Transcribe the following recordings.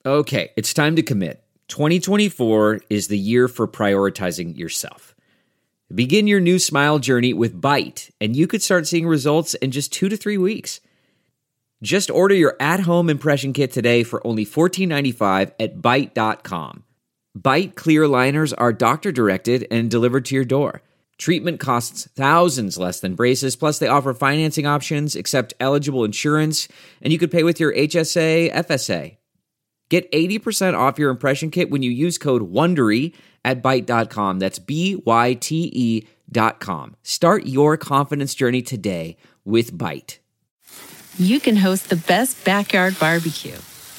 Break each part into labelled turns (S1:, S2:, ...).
S1: Okay, it's time to commit. 2024 is the year for prioritizing yourself. Begin your new smile journey with Byte, and you could start seeing results in just 2 to 3 weeks. Just order your at-home impression kit today for only $14.95 at Byte.com. Byte clear liners are doctor-directed and delivered to your door. Treatment costs thousands less than braces, plus they offer financing options, accept eligible insurance, and you could pay with your HSA, FSA. Get 80% off your impression kit when you use code WONDERY at Byte.com. That's BYTE.com. Start your confidence journey today with Byte.
S2: You can host the best backyard barbecue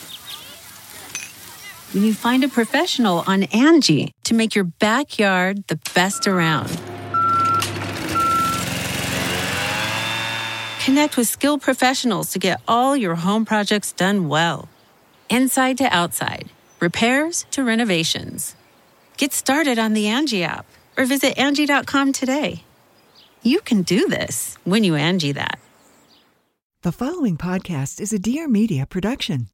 S2: when you find a professional on Angie to make your backyard the best around. Connect with skilled professionals to get all your home projects done well. Inside to outside, repairs to renovations. Get started on the Angie app or visit Angie.com today. You can do this when you Angie that.
S3: The following podcast is a Dear Media production.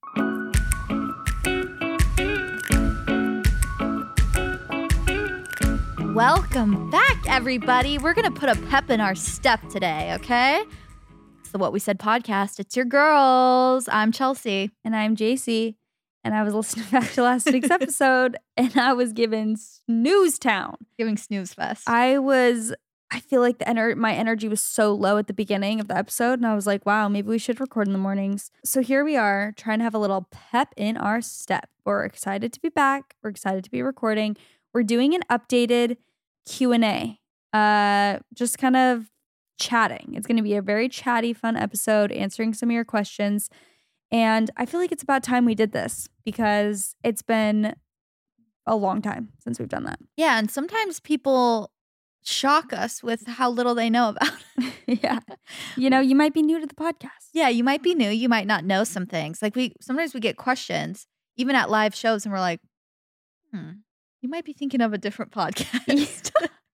S4: Welcome back, everybody. We're going to put a pep in our step today, okay? It's the What We Said podcast. It's your girls. I'm Chelsea.
S5: And I'm JC. And I was listening back to last week's episode, and I was given snooze town.
S4: Giving snooze fest.
S5: I feel like my energy was so low at the beginning of the episode, and I was like, wow, maybe we should record in the mornings. So here we are, trying to have a little pep in our step. We're excited to be back. We're excited to be recording. We're doing an updated Q&A, just kind of chatting. It's going to be a very chatty, fun episode, answering some of your questions. And I feel like it's about time we did this because it's been a long time since we've done that.
S4: Yeah, and sometimes people shock us with how little they know about it.
S5: Yeah. You might be new to the podcast.
S4: Yeah, you might be new. You might not know some things. Like sometimes we get questions, even at live shows, and we're like, you might be thinking of a different podcast.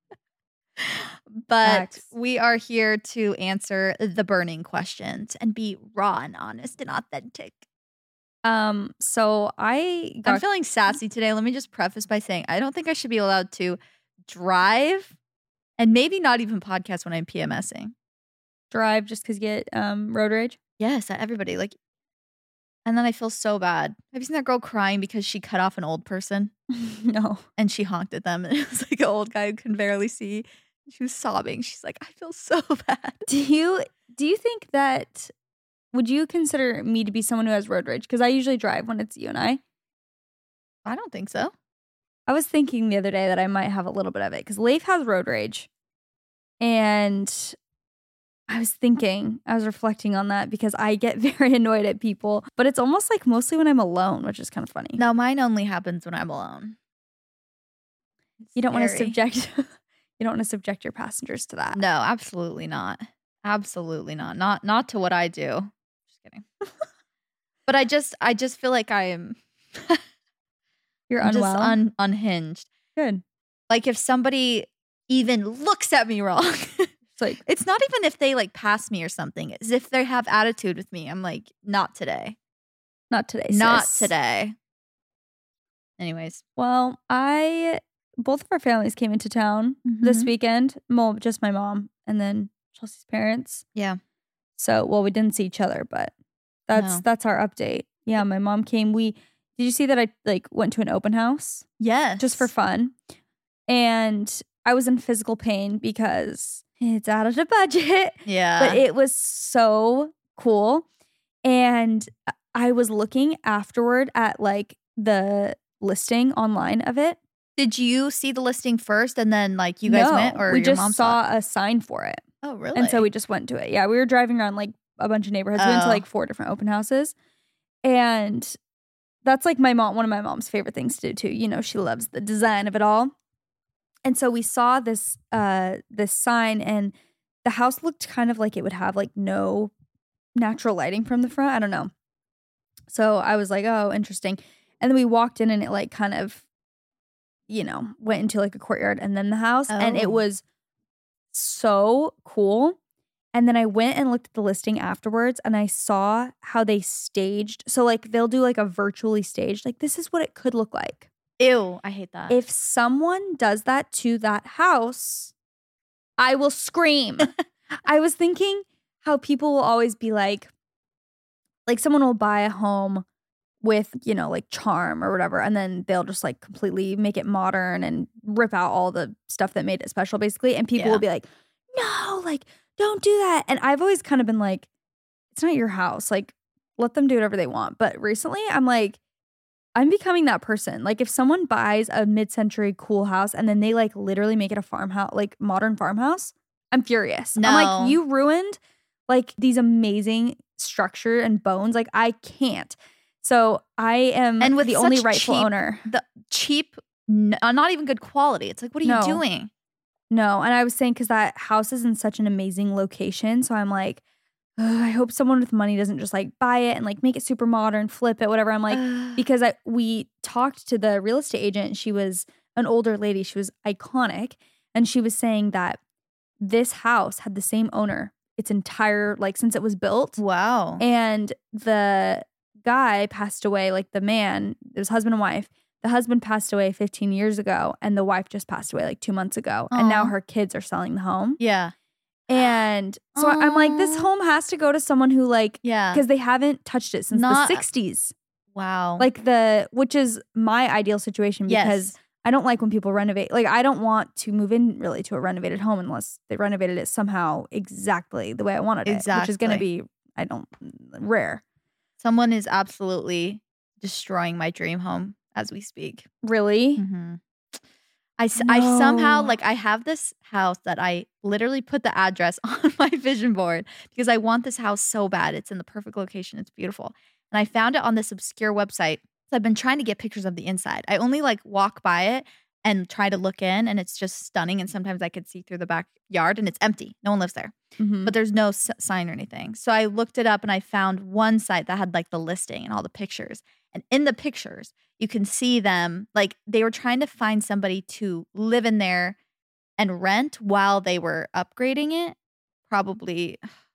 S4: But
S5: Facts.
S4: We are here to answer the burning questions and be raw and honest and authentic.
S5: So I'm
S4: feeling sassy today. Let me just preface by saying I don't think I should be allowed to drive and maybe not even podcast when I'm PMSing.
S5: Drive just because you get road rage?
S4: Yes, everybody. And then I feel so bad. Have you seen that girl crying because she cut off an old person?
S5: No.
S4: And she honked at them. And it was like an old guy who couldn't barely see. She was sobbing. She's like, I feel so bad.
S5: Do you think that, would you consider me to be someone who has road rage? Because I usually drive when it's you and I.
S4: I don't think so.
S5: I was thinking the other day that I might have a little bit of it because Leif has road rage. And I was reflecting on that because I get very annoyed at people. But it's almost like mostly when I'm alone, which is kind of funny.
S4: No, mine only happens when I'm alone.
S5: You don't want to subject... You don't want to subject your passengers to that.
S4: No, absolutely not. Absolutely not. Not to what I do. Just kidding. But I just feel like I am
S5: You're unwell.
S4: Just unhinged.
S5: Good.
S4: Like if somebody even looks at me wrong. It's not even if they pass me or something. It's if they have attitude with me. I'm like, not today.
S5: Not today,
S4: Not
S5: sis.
S4: today. Anyways.
S5: Well, both of our families came into town this weekend. Well, just my mom and then Chelsea's parents.
S4: Yeah.
S5: So, we didn't see each other, but that's our update. Yeah, my mom came. Did you see that I went to an open house?
S4: Yes.
S5: Just for fun. And I was in physical pain because it's out of the budget.
S4: Yeah.
S5: But it was so cool. And I was looking afterward at the listing online of it.
S4: Did you see the listing first and then you guys went, or
S5: we
S4: your
S5: just
S4: mom
S5: saw a sign for it?
S4: Oh, really?
S5: And so we just went to it. Yeah, we were driving around a bunch of neighborhoods. We went to 4 different open houses, and that's one of my mom's favorite things to do too. She loves the design of it all. And so we saw this sign, and the house looked kind of like it would have no natural lighting from the front. I don't know. So I was like, oh, interesting. And then we walked in, and it kind of, went into a courtyard and then the house. And it was so cool. And then I went and looked at the listing afterwards and I saw how they staged. So like they'll do like a virtually staged, like this is what it could look like.
S4: Ew, I hate that.
S5: If someone does that to that house, I will scream. I was thinking how people will always be like someone will buy a home with, you know, like charm or whatever, and then they'll just like completely make it modern and rip out all the stuff that made it special, basically. And people will be like, no, like, don't do that. And I've always kind of been like, it's not your house. Like, let them do whatever they want. But recently, I'm like, I'm becoming that person. Like, if someone buys a mid-century cool house and then they like literally make it a farmhouse, like modern farmhouse, I'm furious.
S4: No.
S5: I'm like, you ruined like these amazing structure and bones. Like, I can't. So I am
S4: and with
S5: the only
S4: such
S5: rightful
S4: cheap-
S5: owner.
S4: The cheap, not even good quality. It's like, what are you
S5: No.
S4: doing?
S5: No. And I was saying, because that house is in such an amazing location. So I'm like, ugh, I hope someone with money doesn't just like buy it and like make it super modern, flip it, whatever. I'm like, because we talked to the real estate agent. She was an older lady. She was iconic. And she was saying that this house had the same owner its entire, like, since it was built.
S4: Wow.
S5: And the guy passed away, like the man, it was husband and wife. The husband passed away 15 years ago and the wife just passed away like 2 months ago. And now
S4: Aw.
S5: her kids are selling the home.
S4: Yeah.
S5: And so I'm like, this
S4: Aw.
S5: home has to go to someone who like,
S4: Yeah.
S5: because they haven't touched it since
S4: Not-
S5: the 60s.
S4: Wow.
S5: Like which is my ideal situation because
S4: yes.
S5: I don't like when people renovate. Like, I don't want to move in really to a renovated home unless they renovated it somehow exactly the way I wanted it, which is going to be, rare.
S4: Someone is absolutely destroying my dream home as we speak.
S5: Really?
S4: Mm-hmm. I somehow,
S5: No.
S4: like, I have this house that I literally put the address on my vision board because I want this house so bad. It's in the perfect location. It's beautiful. And I found it on this obscure website. So I've been trying to get pictures of the inside. I only like walk by it and try to look in, and it's just stunning. And sometimes I could see through the backyard and it's empty. No one lives there.
S5: Mhm.
S4: But there's no sign or anything. So I looked it up and I found one site that had like the listing and all the pictures. And in the pictures, you can see them, like they were trying to find somebody to live in there and rent while they were upgrading it. Probably,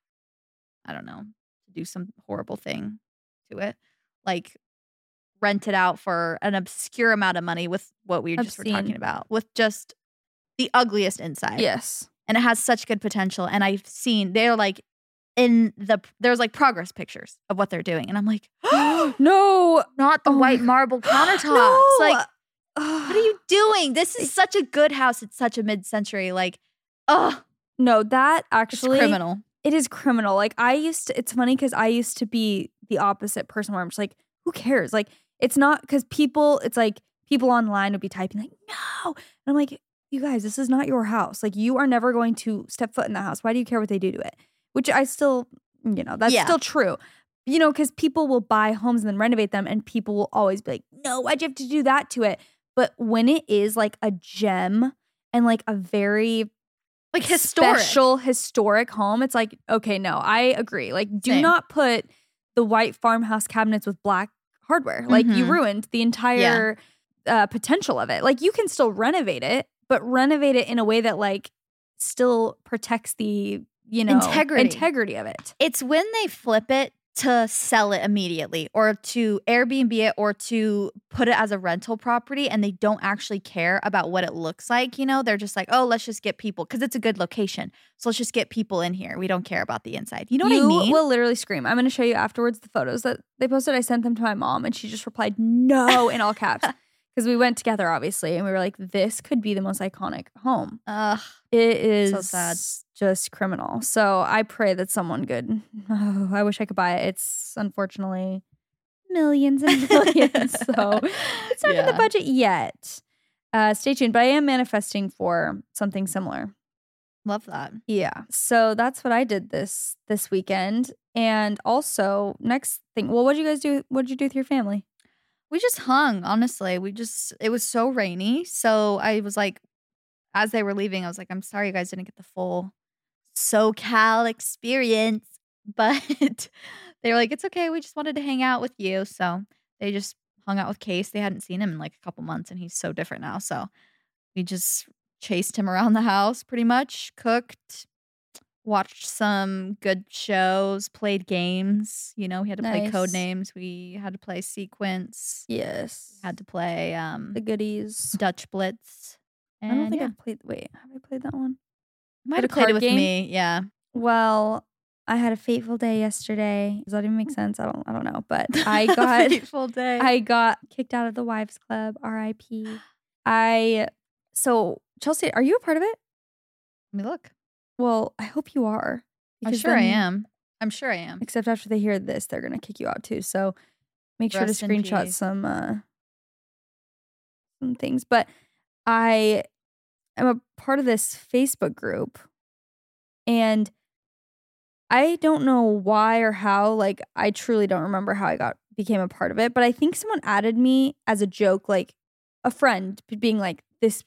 S4: I don't know, to do some horrible thing to it. Like rent it out for an obscure amount of money with what we just were
S5: Obscene.
S4: talking about, with just the ugliest inside.
S5: Yes.
S4: And it has such good potential. And I've seen they're like there's like progress pictures of what they're doing. And I'm like,
S5: No.
S4: not the
S5: Oh
S4: white
S5: my-
S4: marble countertops.
S5: No.
S4: Like, what are you doing? This is such a good house. It's such a mid-century, like,
S5: No, that
S4: it's
S5: actually
S4: criminal.
S5: It is criminal. Like, it's funny because I used to be the opposite person where I'm just like, who cares? Like, it's not because it's like people online would be typing like, no. And I'm like, you guys, this is not your house. Like, you are never going to step foot in the house. Why do you care what they do to it? Which I still, that's
S4: Yeah.
S5: still true. Because people will buy homes and then renovate them and people will always be like, no, why'd you have to do that to it? But when it is like a gem and like a very
S4: Like historic.
S5: special historic home, it's like, okay, no, I agree. Like, do
S4: Same.
S5: not put the white farmhouse cabinets with black hardware. Like, you
S4: Mhm.
S5: ruined the entire potential of it. Like, you can still renovate it, but renovate it in a way that like still protects the integrity of it.
S4: It's when they flip it to sell it immediately or to Airbnb it or to put it as a rental property and they don't actually care about what it looks like. They're just like, oh, let's just get people because it's a good location. So let's just get people in here. We don't care about the inside. You know what I mean?
S5: You will literally scream. I'm going to show you afterwards the photos that they posted. I sent them to my mom and she just replied, no, in all caps. Because we went together, obviously, and we were like, this could be the most iconic home.
S4: Ugh.
S5: It is
S4: So sad.
S5: just criminal. So I pray that someone good. Oh, I wish I could buy it. It's unfortunately millions and millions. So it's not in the
S4: Yeah.
S5: budget yet. Stay tuned. But I am manifesting for something similar.
S4: Love that.
S5: Yeah. So that's what I did this weekend. And also, next thing. Well, what did you guys do? What did you do with your family?
S4: We just hung, honestly. It was so rainy. So I was like, as they were leaving, I was like, I'm sorry you guys didn't get the full SoCal experience. But they were like, it's okay. We just wanted to hang out with you. So they just hung out with Case. They hadn't seen him in like a couple months and he's so different now. So we just chased him around the house pretty much, cooked, Watched some good shows, played games. You know, we had to play
S5: Nice.
S4: Codenames. We had to play Sequence.
S5: Yes.
S4: Had to play
S5: the goodies.
S4: Dutch Blitz.
S5: I don't
S4: And
S5: think
S4: yeah.
S5: I've played. Wait, have I played that one?
S4: Might
S5: Is it
S4: have
S5: a
S4: played it
S5: card
S4: with
S5: game?
S4: me. Yeah.
S5: Well, I had a fateful day yesterday. Does that even make sense? I don't know. But I got
S4: Fateful day.
S5: I got kicked out of the Wives Club. R.I.P. So Chelsea, are you a part of it?
S4: Let me look.
S5: Well, I hope you are.
S4: I'm
S5: because
S4: sure I
S5: then-
S4: am. I'm sure I am.
S5: Except after they hear this, they're gonna kick you out too. So make sure
S4: Rest
S5: to
S4: in
S5: screenshot
S4: peace.
S5: some things. But I am a part of this Facebook group, and I don't know why or how. Like, I truly don't remember how I became a part of it. But I think someone added me as a joke, like a friend being like, this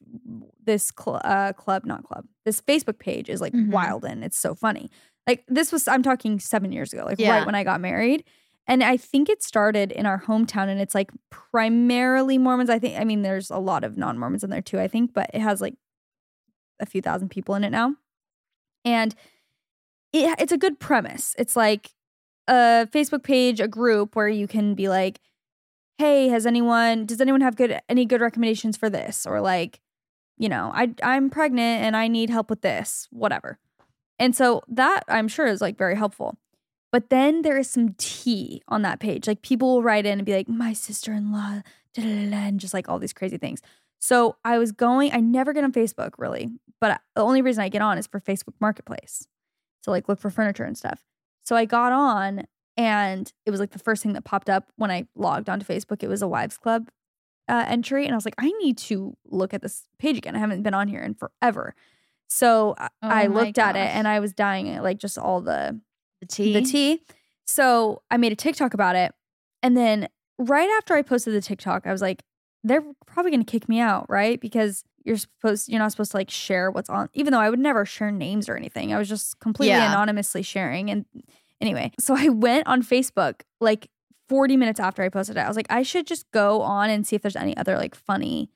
S5: Facebook page is like
S4: Mhm.
S5: wild and it's so funny. Like I'm talking 7 years ago, like
S4: Yeah.
S5: right when I got married. And I think it started in our hometown, and it's like primarily Mormons. I mean, there's a lot of non-Mormons in there too, I think, but it has like a few thousand people in it now. And it's a good premise. It's like a Facebook page, a group where you can be like, hey, does anyone have any good recommendations for this? Or like, you know, I'm pregnant and I need help with this, whatever. And so that I'm sure is like very helpful. But then there is some tea on that page. Like people will write in and be like, my sister-in-law, and just like all these crazy things. So I never get on Facebook really, but the only reason I get on is for Facebook Marketplace to like look for furniture and stuff. So I got on, and it was like the first thing that popped up when I logged onto Facebook. It was a Wives Club entry. And I was like, I need to look at this page again. I haven't been on here in forever. So I
S4: my
S5: looked at it
S4: gosh.
S5: and I was dying at like just all the
S4: The tea.
S5: So I made a TikTok about it. And then right after I posted the TikTok, I was like, they're probably going to kick me out, right? Because you're not supposed to like share what's on, even though I would never share names or anything. I was just completely
S4: Yeah.
S5: anonymously sharing. And anyway, so I went on Facebook like 40 minutes after I posted it. I was like, I should just go on and see if there's any other like funny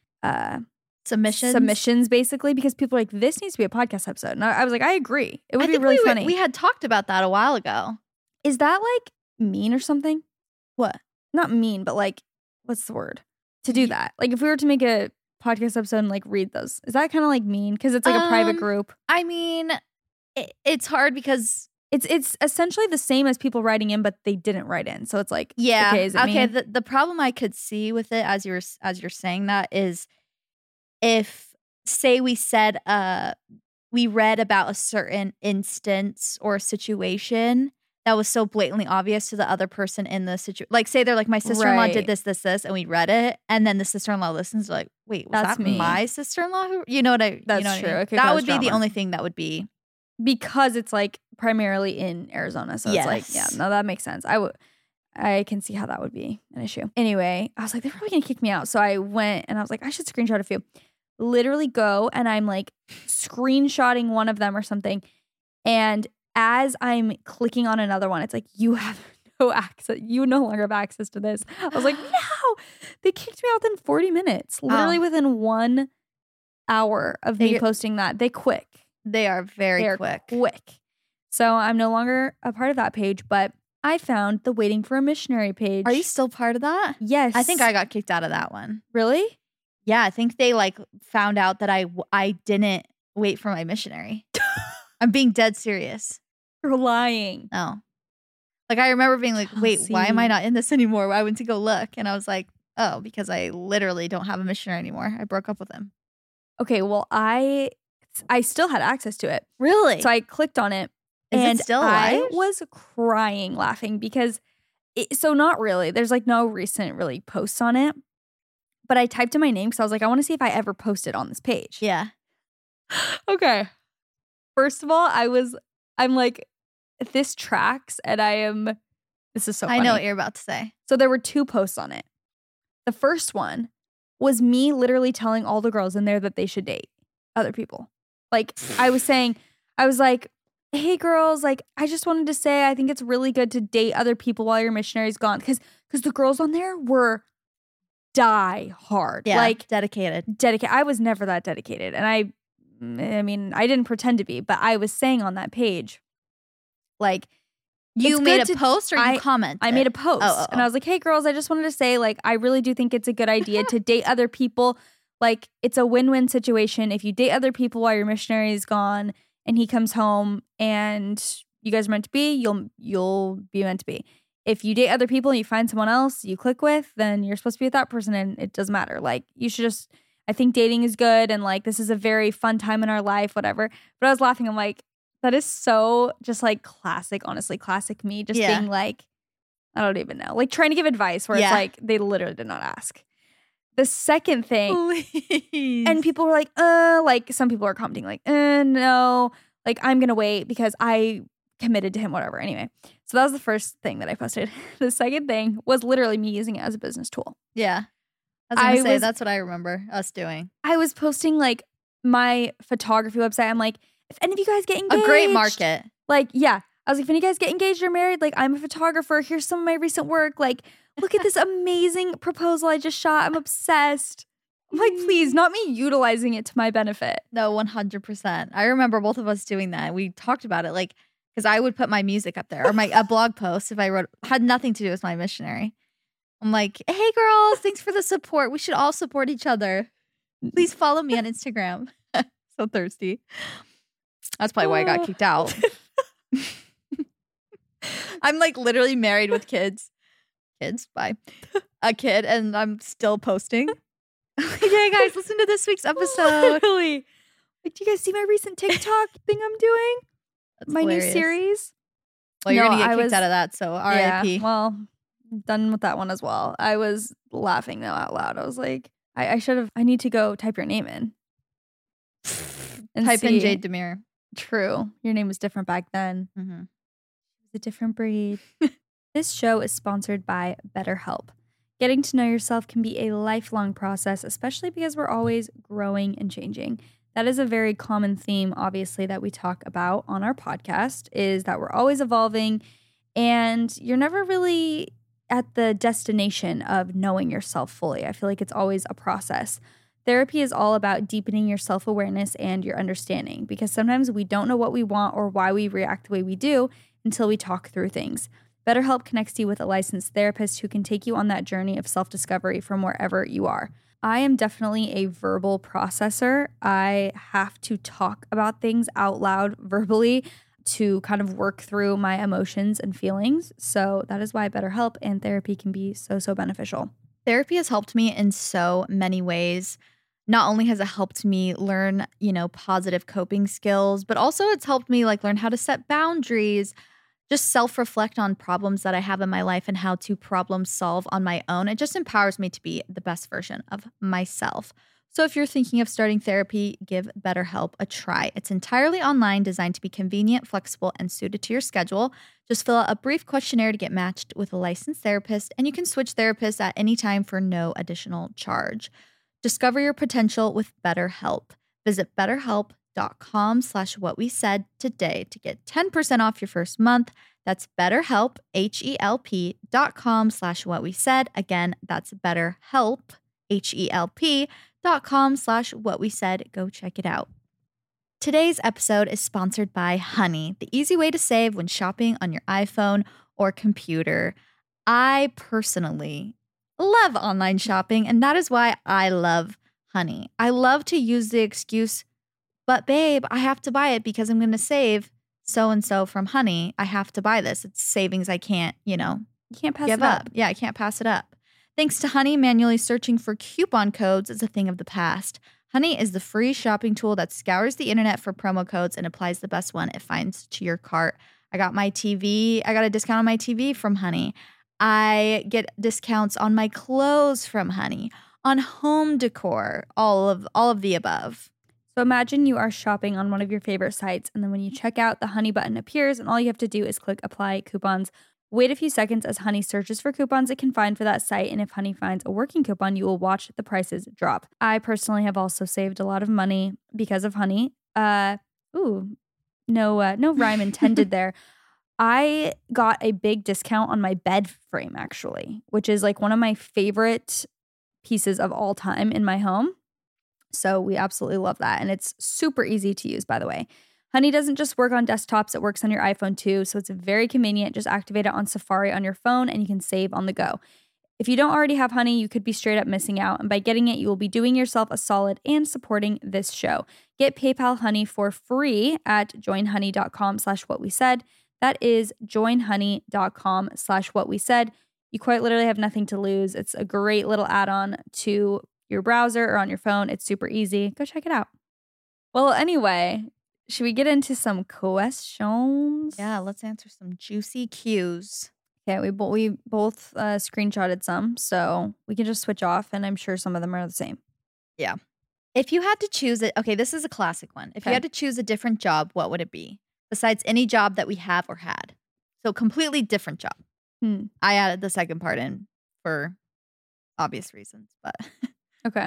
S5: submissions basically, because people are like, this needs to be a podcast episode. And I was like, I agree. It would be really funny.
S4: We had talked about that a while ago.
S5: Is that like mean or something?
S4: What?
S5: Not mean, but like, what's the word? To do that. Like if we were to make a podcast episode and like read those, is that kind of like mean? Because it's like a private group.
S4: I mean, it's hard because
S5: It's essentially the same as people writing in, but they didn't write in. So it's like,
S4: yeah.
S5: okay, is it mean?
S4: The problem I could see with it as you're saying that is, if say we said we read about a certain instance or a situation that was so blatantly obvious to the other person in the situation, like say they're like, my sister-in-law did
S5: Right.
S4: this, and we read it, and then the sister-in-law listens, like, wait, was
S5: That's
S4: that
S5: me.
S4: my sister-in-law who, you know what I?
S5: That's
S4: you know what I
S5: true.
S4: mean?
S5: It could
S4: That
S5: cause
S4: would be the
S5: drama.
S4: only thing that would be.
S5: Because it's like primarily in Arizona. So it's like, yeah,
S4: Yes.
S5: no, that makes sense. I can see how that would be an issue. Anyway, I was like, they're probably gonna kick me out. So I went and I was like, I should screenshot a few. Literally go, and I'm like screenshotting one of them or something. And as I'm clicking on another one, it's like, you have no access. You no longer have access to this. I was like, no, they kicked me out within 40 minutes. Literally within 1 hour of me
S4: They-
S5: posting that. They quick.
S4: They are very
S5: They're
S4: quick.
S5: So I'm no longer a part of that page, but I found the Waiting for a Missionary page.
S4: Are you still part of that?
S5: Yes.
S4: I think I got kicked out of that one.
S5: Really?
S4: Yeah, I think they like found out that I didn't wait for my missionary. I'm being dead serious.
S5: You're lying.
S4: No. Like I remember being like, wait, why am I
S5: Chelsea.
S4: not in this anymore? I went to go look, and I was like, oh, because I literally don't have a missionary anymore. I broke up with him.
S5: Okay, well, I still had access to it.
S4: Really?
S5: So I clicked on it.
S4: Is it
S5: and
S4: still
S5: I
S4: alive?
S5: was crying laughing because so not really. There's like no recent really posts on it. But I typed in my name because I was like, I want to see if I ever posted on this page.
S4: yeah.
S5: Okay. First of all, I'm like, this tracks, and this is so funny.
S4: I know what you're about to say.
S5: So there were 2 posts on it. The first one was me literally telling all the girls in there that they should date other people. Like I was like, hey girls, like I just wanted to say I think it's really good to date other people while your missionary's gone. Because the girls on there were die hard.
S4: Yeah.
S5: Like
S4: dedicated.
S5: dedicated. I was never that dedicated. And I I mean, I didn't pretend to be, but I was saying on that page, like,
S4: You
S5: it's
S4: made
S5: good
S4: a
S5: to-
S4: post or you commented?
S5: I made a post
S4: Oh.
S5: and I was like, hey girls, I just wanted to say, like, I really do think it's a good idea to date other people. Like, it's a win-win situation. If you date other people while your missionary is gone and he comes home and you guys are meant to be, you'll be meant to be. If you date other people and you find someone else you click with, then you're supposed to be with that person and it doesn't matter. Like, you should just, I think dating is good and like this is a very fun time in our life, whatever. But I was laughing. I'm like, that is so just like classic, honestly, classic me. Just being like, I don't even know. Like trying to give advice where it's like they literally did not ask. The second thing,
S4: Please.
S5: and people were like some people are commenting like, no, like I'm gonna wait because I committed to him, whatever. Anyway, so that was the first thing that I posted. The second thing was literally me using it as a business tool.
S4: Yeah. I was going to say, that's what I remember us doing.
S5: I was posting like my photography website. I'm like, if any of you guys get engaged.
S4: A great market.
S5: Like, yeah. I was like, if any of you guys get engaged or married, like I'm a photographer. Here's some of my recent work. Like, look at this amazing proposal I just shot. I'm obsessed. I'm like, please, not me utilizing it to my benefit.
S4: No, 100%. I remember both of us doing that. We talked about it, like, because I would put my music up there or a blog post if I had nothing to do with my missionary. I'm like, hey girls, thanks for the support. We should all support each other. Please follow me on Instagram. So thirsty. That's probably why I got kicked out. I'm like literally married with kids. Bye. A kid, and I'm still posting. Hey guys, listen to this week's episode.
S5: Literally. Like, do you guys see my recent TikTok thing I'm doing?
S4: That's
S5: my
S4: hilarious.
S5: new series?
S4: Well, you're
S5: No,
S4: going to get
S5: I
S4: kicked
S5: was-
S4: out of that, so RIP.
S5: Yeah, well, done with that one as well. I was laughing though out loud. I was like, I need to go type your name in. And
S4: Type in
S5: see.
S4: Jade Demir.
S5: True. Your name was different back then.
S4: Mm-hmm.
S5: It was a different breed. This show is sponsored by BetterHelp. Getting to know yourself can be a lifelong process, especially because we're always growing and changing. That is a very common theme, obviously, that we talk about on our podcast, is that we're always evolving and you're never really at the destination of knowing yourself fully. I feel like it's always a process. Therapy is all about deepening your self-awareness and your understanding, because sometimes we don't know what we want or why we react the way we do until we talk through things. BetterHelp connects you with a licensed therapist who can take you on that journey of self-discovery from wherever you are. I am definitely a verbal processor. I have to talk about things out loud verbally to kind of work through my emotions and feelings. So that is why BetterHelp and therapy can be so, so beneficial.
S4: Therapy has helped me in so many ways. Not only has it helped me learn, positive coping skills, but also it's helped me like learn how to set boundaries, just self-reflect on problems that I have in my life and how to problem solve on my own. It just empowers me to be the best version of myself. So if you're thinking of starting therapy, give BetterHelp a try. It's entirely online, designed to be convenient, flexible, and suited to your schedule. Just fill out a brief questionnaire to get matched with a licensed therapist, and you can switch therapists at any time for no additional charge. Discover your potential with BetterHelp. Visit BetterHelp.com/whatwesaid today to get 10% off your first month. That's BetterHelp, HELP.com/whatwesaid. Again, that's BetterHelp, HELP.com/whatwesaid. Go check it out. Today's episode is sponsored by Honey, the easy way to save when shopping on your iPhone or computer. I personally love online shopping, and that is why I love Honey. I love to use the excuse, but babe, I have to buy it because I'm going to save so-and-so from Honey. I have to buy this. It's savings I can't,
S5: You can't pass
S4: give
S5: it up.
S4: Yeah, I can't pass it up. Thanks to Honey, manually searching for coupon codes is a thing of the past. Honey is the free shopping tool that scours the internet for promo codes and applies the best one it finds to your cart. I got a discount on my TV from Honey. I get discounts on my clothes from Honey, on home decor, all of the above.
S5: So imagine you are shopping on one of your favorite sites, and then when you check out, the Honey button appears, and all you have to do is click Apply Coupons. Wait a few seconds as Honey searches for coupons it can find for that site, and if Honey finds a working coupon, you will watch the prices drop. I personally have also saved a lot of money because of Honey. No rhyme intended there. I got a big discount on my bed frame, actually, which is like one of my favorite pieces of all time in my home. So we absolutely love that. And it's super easy to use, by the way. Honey doesn't just work on desktops, it works on your iPhone too. So it's very convenient. Just activate it on Safari on your phone and you can save on the go. If you don't already have Honey, you could be straight up missing out. And by getting it, you will be doing yourself a solid and supporting this show. Get PayPal Honey for free at joinhoney.com/whatwesaid. That is joinhoney.com/whatwesaid. You quite literally have nothing to lose. It's a great little add-on to your browser or on your phone. It's super easy. Go check it out. Well, anyway, should we get into some questions?
S4: Yeah, let's answer some juicy cues.
S5: Okay, we both screenshotted some, so we can just switch off, and I'm sure some of them are the same.
S4: Yeah. If you had to choose it, okay, this is a classic one. If you
S5: Okay.
S4: had to choose a different job, what would it be? Besides any job that we have or had. So completely different job. I added the second part in for obvious reasons, but
S5: Okay.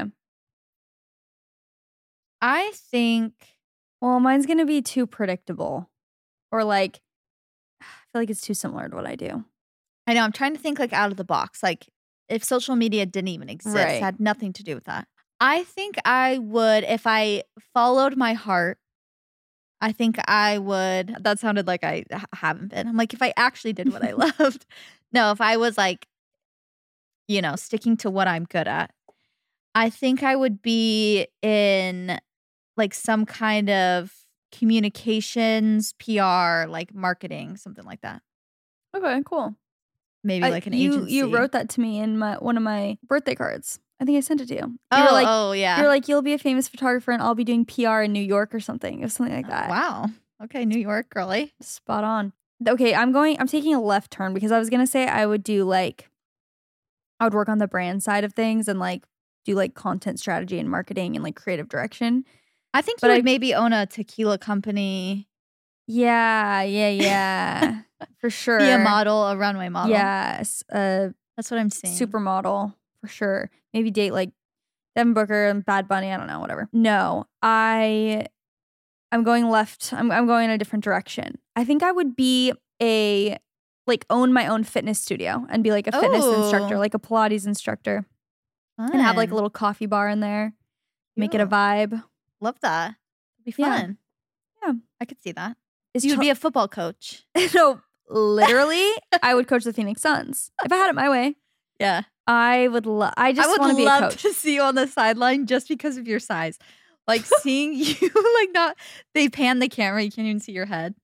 S4: I think
S5: Well, mine's going to be too predictable. Or like, I feel like it's too similar to what I do.
S4: I know I'm trying to think like out of the box. Like if social media didn't even exist,
S5: Right.
S4: had nothing to do with that. I think I would, if I followed my heart, I think I would. That sounded like I haven't been. I'm like, if I actually did what I loved. No, if I was like, sticking to what I'm good at, I think I would be in like some kind of communications, PR, like marketing, something like that.
S5: Okay, cool.
S4: Maybe like an agency.
S5: You wrote that to me in one of my birthday cards. I think I sent it to you. You
S4: Oh,
S5: were like,
S4: yeah.
S5: You're like, you'll be a famous photographer and I'll be doing PR in New York or something. It was something like that.
S4: Wow. Okay, New York, girly.
S5: Spot on. Okay, I'm taking a left turn because I was going to say I would work on the brand side of things and like do like content strategy and marketing and like creative direction.
S4: I think
S5: But
S4: you would maybe own a tequila company.
S5: Yeah. For sure.
S4: Be a model, a runway model.
S5: Yes.
S4: That's what I'm saying.
S5: Supermodel for sure. Maybe date like Devin Booker and Bad Bunny. I don't know, whatever. No, I'm going left. I'm going in a different direction. I think I would be own my own fitness studio and be like a fitness instructor, like a Pilates instructor.
S4: Fun.
S5: And have like a little coffee bar in there. Make it a
S4: Cute.
S5: vibe.
S4: Love that. It'd be
S5: Yeah.
S4: fun.
S5: Yeah.
S4: I could see that.
S5: Is
S4: You'd
S5: Chel-
S4: be a football coach.
S5: No, literally, I would coach the Phoenix Suns. If I had it my way,
S4: Yeah.
S5: I would I just want to be a
S4: love
S5: coach.
S4: to see you on the sideline just because of your size. Like seeing you they pan the camera, you can't even see your head.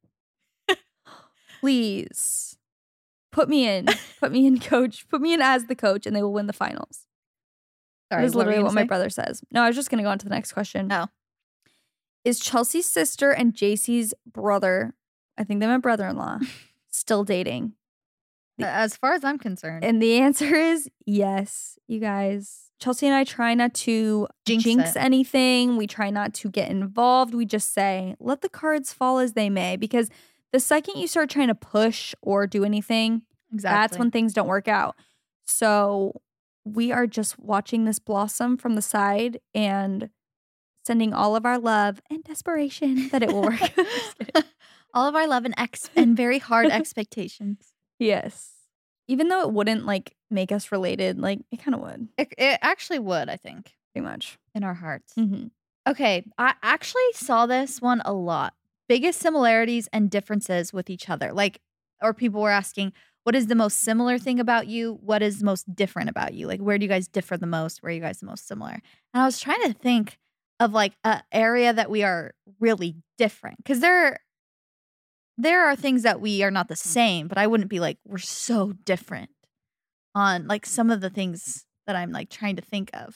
S5: Please put me in. Put me in, coach. Put me in as the coach and they will win the finals.
S4: Sorry,
S5: That is
S4: what were
S5: literally
S4: you
S5: what
S4: gonna
S5: my
S4: say?
S5: brother says. No, I was just going to go on to the next question.
S4: Oh.
S5: Is Chelsea's sister and JC's brother, I think they meant brother-in-law, still dating?
S4: As far as I'm concerned.
S5: And the answer is yes, you guys. Chelsea and I try not to jinx
S4: it.
S5: anything. We try not to get involved. We just say, let the cards fall as they may. Because the second you start trying to push or do anything,
S4: Exactly.
S5: that's when things don't work out. So we are just watching this blossom from the side and sending all of our love and desperation that it will work. Just kidding.
S4: all of our love and very hard expectations.
S5: Yes. Even though it wouldn't like make us related, like it kind of would,
S4: It actually would, I think,
S5: pretty much.
S4: in our hearts.
S5: Mm-hmm.
S4: Okay, I actually saw this one a lot. Biggest similarities and differences with each other. Or people were asking, what is the most similar thing about you? What is most different about you? Like, where do you guys differ the most? Where are you guys the most similar? And I was trying to think of like an area that we are really different. Because there are things that we are not the same, but I wouldn't be like, we're so different on like some of the things that I'm like trying to think of.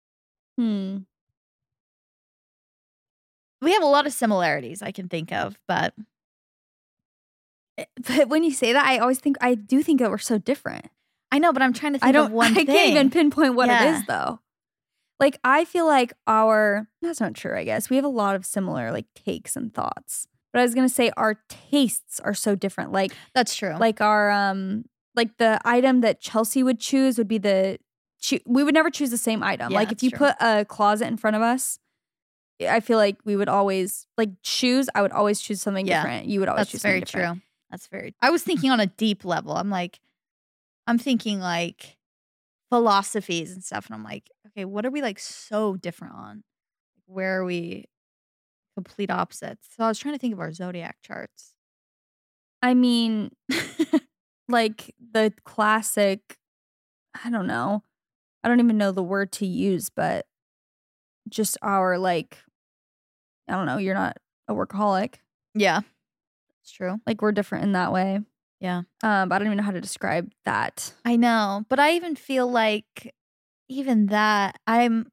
S4: We have a lot of similarities I can think of, but
S5: when you say that, I do think that we're so different.
S4: I know, but I'm trying to think of one thing.
S5: I can't even pinpoint what it
S4: Yeah.
S5: is though. Like I feel like that's not true, I guess. We have a lot of similar like takes and thoughts. But I was going to say our tastes are so different. Like
S4: That's true.
S5: like our like the item that Chelsea would choose would be we would never choose the same item.
S4: Yeah,
S5: Like if
S4: that's
S5: you
S4: true.
S5: put a closet in front of us, I feel like we would always like shoes. I would always choose something
S4: Yeah,
S5: different. You would always
S4: That's
S5: choose
S4: very
S5: something different.
S4: true. That's very. I was thinking on a deep level. I'm thinking like philosophies and stuff, and I'm like, okay, what are we like so different on? where are we complete opposites? So I was trying to think of our zodiac charts.
S5: I mean, like the classic, I don't know. I don't even know the word to use, but just our like, I don't know, you're not a workaholic.
S4: Yeah, it's true.
S5: Like we're different in that way.
S4: Yeah.
S5: But I don't even know how to describe that.
S4: I know, but I even feel like even that I'm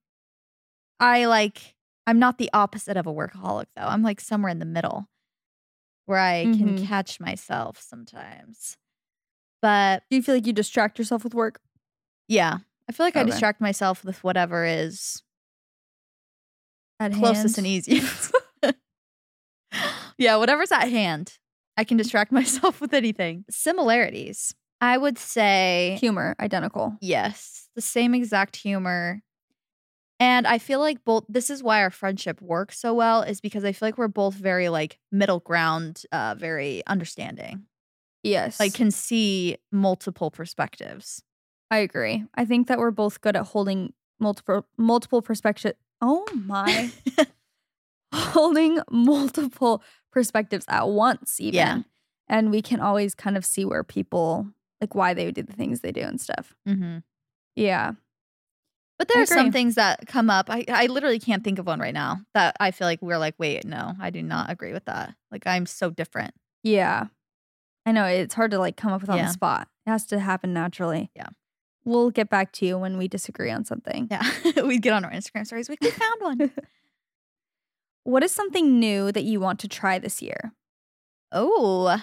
S4: not the opposite of a workaholic though. I'm like somewhere in the middle where I can catch myself sometimes. But
S5: Do you feel like you distract yourself with work?
S4: yeah, I feel like I
S5: Okay.
S4: distract myself with whatever is
S5: At
S4: closest
S5: hand?
S4: and easiest. Yeah, whatever's at hand. I can distract myself with anything. Similarities. I would say
S5: Humor, identical.
S4: yes, the same exact humor. And I feel like this is why our friendship works so well, is because I feel like we're both very like middle ground, very understanding.
S5: Yes.
S4: Like can see multiple perspectives.
S5: I agree. I think that we're both good at holding multiple perspective. Oh my. Holding multiple perspectives at once even.
S4: Yeah.
S5: And we can always kind of see where people like why they would do the things they do and stuff.
S4: Mm-hmm.
S5: Yeah.
S4: But there
S5: I
S4: are some
S5: agree.
S4: things that come up. I literally can't think of one right now that I feel like we're like, wait, no, I do not agree with that. Like I'm so different.
S5: Yeah. I know it's hard to like come up with on
S4: Yeah.
S5: the spot. It has to happen naturally.
S4: Yeah.
S5: We'll get back to you when we disagree on something.
S4: Yeah. We'd get on our Instagram stories. We found one.
S5: What is something new that you want to try this year?
S4: Oh.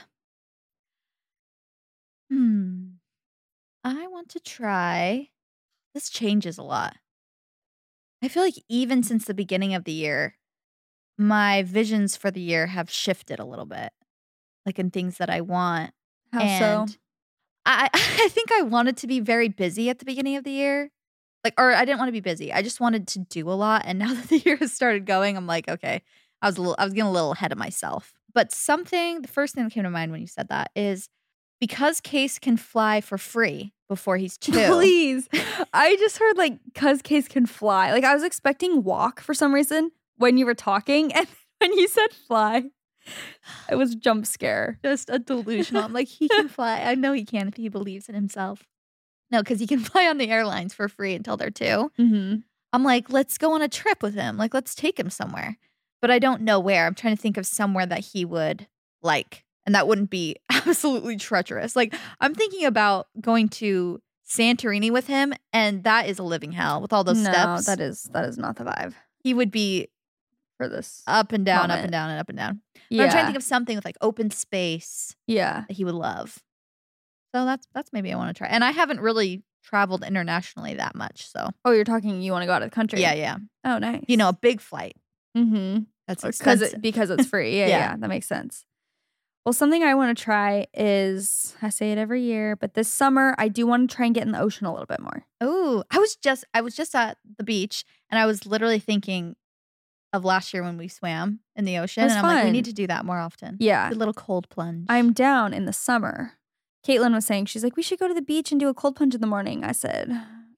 S4: I want to try. This changes a lot. I feel like even since the beginning of the year, my visions for the year have shifted a little bit. Like in things that I want.
S5: How
S4: And
S5: so?
S4: I think I wanted to be very busy at the beginning of the year. Or I didn't want to be busy. I just wanted to do a lot. And now that the year has started going, I'm like, okay, I was getting a little ahead of myself. But the first thing that came to mind when you said that is because Case can fly for free before he's 2.
S5: Please. I just heard like cuz Case can fly. Like I was expecting walk for some reason when you were talking, and when you said fly, it was jump scare.
S4: Just a delusional. I'm like, he can fly. I know he can if he believes in himself. No, because he can fly on the airlines for free until they're 2.
S5: Mm-hmm.
S4: I'm like, let's go on a trip with him. Like, let's take him somewhere. But I don't know where. I'm trying to think of somewhere that he would like. And that wouldn't be absolutely treacherous. Like, I'm thinking about going to Santorini with him. And that is a living hell with all those steps.
S5: that is not the vibe
S4: He would be
S5: for this.
S4: up and down, up
S5: moment.
S4: and down, and up and down. But
S5: Yeah.
S4: I'm trying to think of something with like open space
S5: Yeah.
S4: that he would love. So that's maybe I want to try. And I haven't really traveled internationally that much. So
S5: Oh, you're talking you want to go out of the country.
S4: yeah.
S5: Oh, nice.
S4: You know, a big flight.
S5: Mm-hmm.
S4: That's
S5: Because
S4: expensive.
S5: it's free. Yeah,
S4: Yeah.
S5: yeah, that makes sense. Well, something I want to try is, I say it every year, but this summer I do want to try and get in the ocean a little bit more.
S4: Oh, I was just at the beach and I was literally thinking of last year when we swam in the ocean.
S5: It was
S4: And I'm like, we
S5: fun.
S4: need to do that more often.
S5: Yeah.
S4: A little cold plunge.
S5: I'm down in the summer. Caitlin was saying, she's like, we should go to the beach and do a cold plunge in the morning. I said,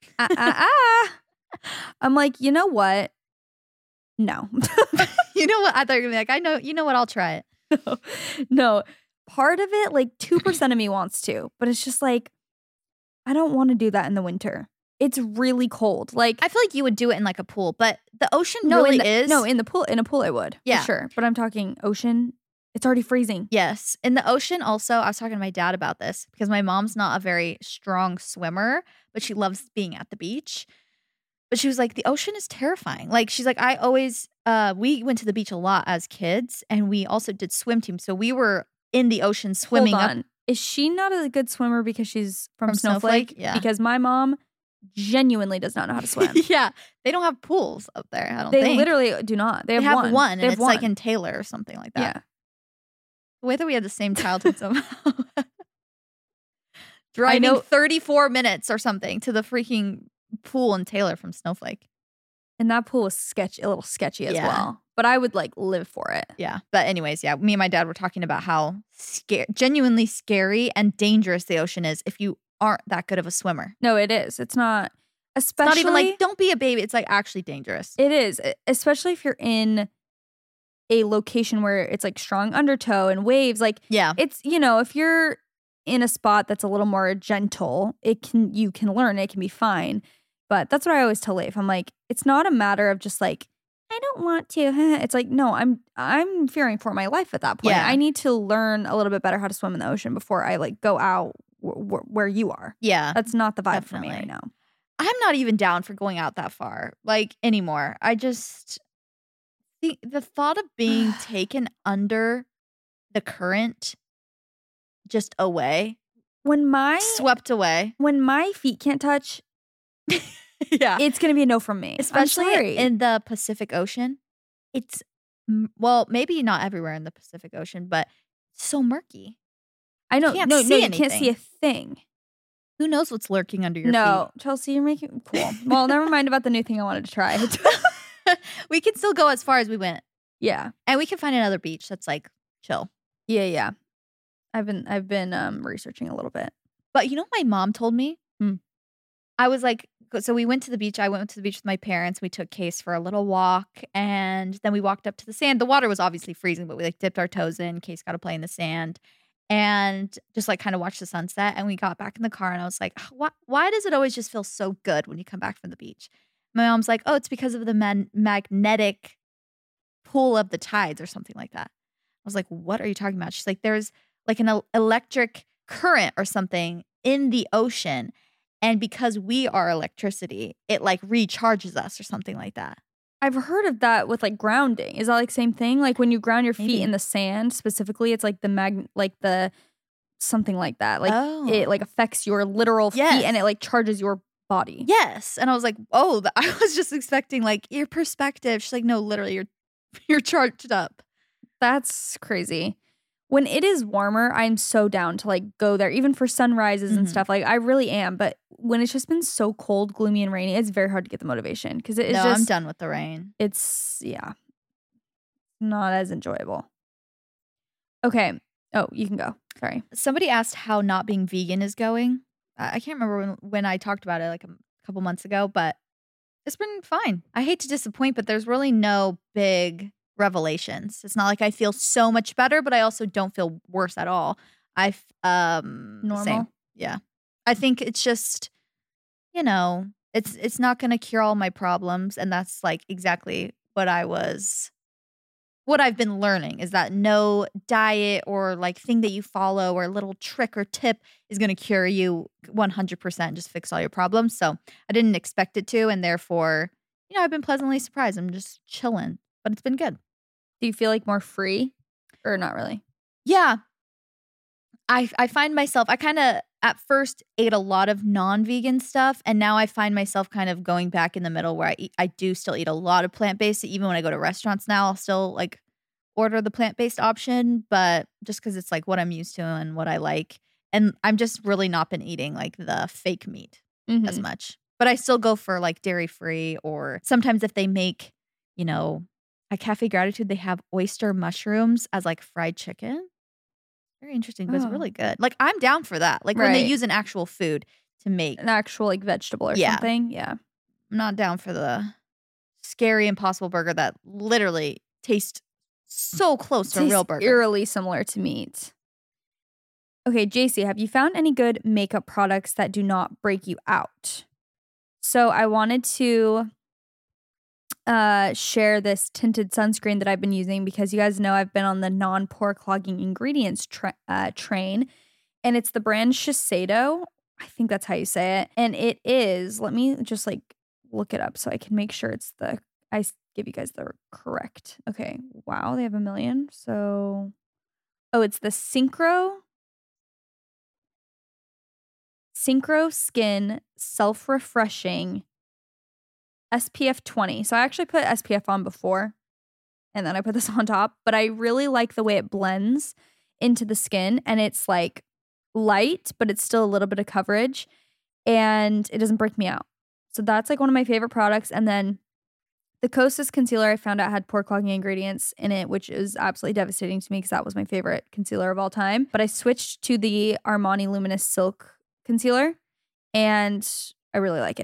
S5: I'm like, you know what? No.
S4: You know what? I thought you were gonna be like, you know what? I'll try it.
S5: No. Part of it, like 2% of me wants to, but it's just like, I don't want to do that in the winter. It's really cold. Like,
S4: I feel like you would do it in like a pool, but the ocean
S5: no,
S4: really
S5: in the,
S4: is.
S5: No, in a pool I would.
S4: Yeah.
S5: For sure. But I'm talking ocean. It's already freezing.
S4: Yes. In the ocean, also, I was talking to my dad about this because my mom's not a very strong swimmer, but she loves being at the beach. But she was like, the ocean is terrifying. Like, she's like, we went to the beach a lot as kids, and we also did swim team. So we were in the ocean swimming
S5: Hold
S4: up.
S5: on. Is she not a good swimmer because she's from
S4: Snowflake?
S5: Snowflake?
S4: Yeah.
S5: Because my mom genuinely does not know how to swim.
S4: Yeah. They don't have pools up there, I don't
S5: They
S4: think.
S5: literally do not. They
S4: They
S5: have
S4: have
S5: one.
S4: one,
S5: They
S4: and
S5: have
S4: it's like
S5: one.
S4: in Taylor or something like that.
S5: Yeah.
S4: The way that we had the same childhood somehow. Driving
S5: know-
S4: 34 minutes or something to the freaking pool in Taylor from Snowflake.
S5: And that pool was a little sketchy as
S4: Yeah.
S5: well. But I would like live for it.
S4: Yeah. But anyways, yeah, me and my dad were talking about how genuinely scary and dangerous the ocean is if you aren't that good of a swimmer.
S5: No, it is. It's not,
S4: It's not even like, don't be a baby. It's like actually dangerous.
S5: It is, especially if you're in a location where it's like strong undertow and waves. Like,
S4: yeah,
S5: it's, if you're in a spot that's a little more gentle, you can learn, it can be fine. But that's what I always tell Leif. I'm like, it's not a matter of just like, I don't want to. It's like, no, I'm fearing for my life at that point.
S4: Yeah.
S5: I need to learn a little bit better how to swim in the ocean before I like go out where you are.
S4: Yeah.
S5: That's not the vibe
S4: definitely.
S5: for me right now.
S4: I'm not even down for going out that far, like, anymore. I just the thought of being taken under the current just away. Swept away.
S5: When my feet can't touch,
S4: yeah,
S5: it's going to be a no from me.
S4: Especially in the Pacific Ocean. It's, well, maybe not everywhere in the Pacific Ocean, but it's so murky.
S5: I know.
S4: You can't
S5: No,
S4: see
S5: you can't see a thing.
S4: Who knows what's lurking under your
S5: No, Chelsea, you're making cool. Well, never mind about the new thing I wanted to try.
S4: feet? We can still go as far as we went.
S5: Yeah.
S4: And we can find another beach that's like chill.
S5: Yeah. I've been researching a little bit.
S4: But you know what my mom told me? I was like, so we went to the beach. I went to the beach with my parents. We took Case for a little walk, and then we walked up to the sand. The water was obviously freezing, but we like dipped our toes in. Case got to play in the sand and just like kind of watched the sunset. And we got back in the car, and I was like, why does it always just feel so good when you come back from the beach? My mom's like, oh, it's because of the magnetic pull of the tides or something like that. I was like, what are you talking about? She's like, there's like an electric current or something in the ocean. And because we are electricity, it like recharges us or something like that.
S5: I've heard of that with like grounding. Is that like same thing? Like when you ground your feet in the sand specifically, it's like the something like that. Like it like affects your literal feet and it like charges your body.
S4: Yes. And I was like, oh, I was just expecting like your perspective. She's like, no, literally you're charged up.
S5: That's crazy. When it is warmer, I'm so down to like go there, even for sunrises and stuff. Like I really am. But when it's just been so cold, gloomy, and rainy, it's very hard to get the motivation because it is
S4: I'm done with the rain.
S5: It's not as enjoyable. Okay. Oh, you can go. Sorry.
S4: Somebody asked how not being vegan is going. I can't remember when I talked about it like a couple months ago, but it's been fine. I hate to disappoint, but there's really no big revelations. It's not like I feel so much better, but I also don't feel worse at all.
S5: Normal.
S4: Same. Yeah. I think it's just, it's not going to cure all my problems, and that's like exactly what I've been learning is that no diet or like thing that you follow or little trick or tip is going to cure you 100%, just fix all your problems. So I didn't expect it to, and therefore, I've been pleasantly surprised. I'm just chilling, but it's been good.
S5: Do you feel like more free or not really?
S4: Yeah. I find myself, I kind of at first ate a lot of non-vegan stuff, and now I find myself kind of going back in the middle where I do still eat a lot of plant-based. Even when I go to restaurants now, I'll still like order the plant-based option, but just because it's like what I'm used to and what I like. And I'm just really not been eating like the fake meat as much. But I still go for like dairy-free, or sometimes if they make, at Cafe Gratitude, they have oyster mushrooms as like fried chicken. Very interesting, but it's really good. Like I'm down for that. Like when they use an actual food to make
S5: an actual like vegetable or something. Yeah.
S4: I'm not down for the scary Impossible Burger that literally tastes so close to a real burger.
S5: Eerily similar to meat. Okay, JC, have you found any good makeup products that do not break you out? So I wanted to share this tinted sunscreen that I've been using because you guys know I've been on the non-pore clogging ingredients train, and it's the brand Shiseido. I think that's how you say it. And it is, let me just like look it up so I can make sure I give you guys the correct. Okay. Wow. They have 1 million. So, it's the Synchro Skin Self-Refreshing SPF 20. So I actually put SPF on before and then I put this on top, but I really like the way it blends into the skin, and it's like light, but it's still a little bit of coverage and it doesn't break me out. So that's like one of my favorite products. And then the Kosas concealer I found out had pore clogging ingredients in it, which is absolutely devastating to me because that was my favorite concealer of all time. But I switched to the Armani Luminous Silk concealer and I really like it.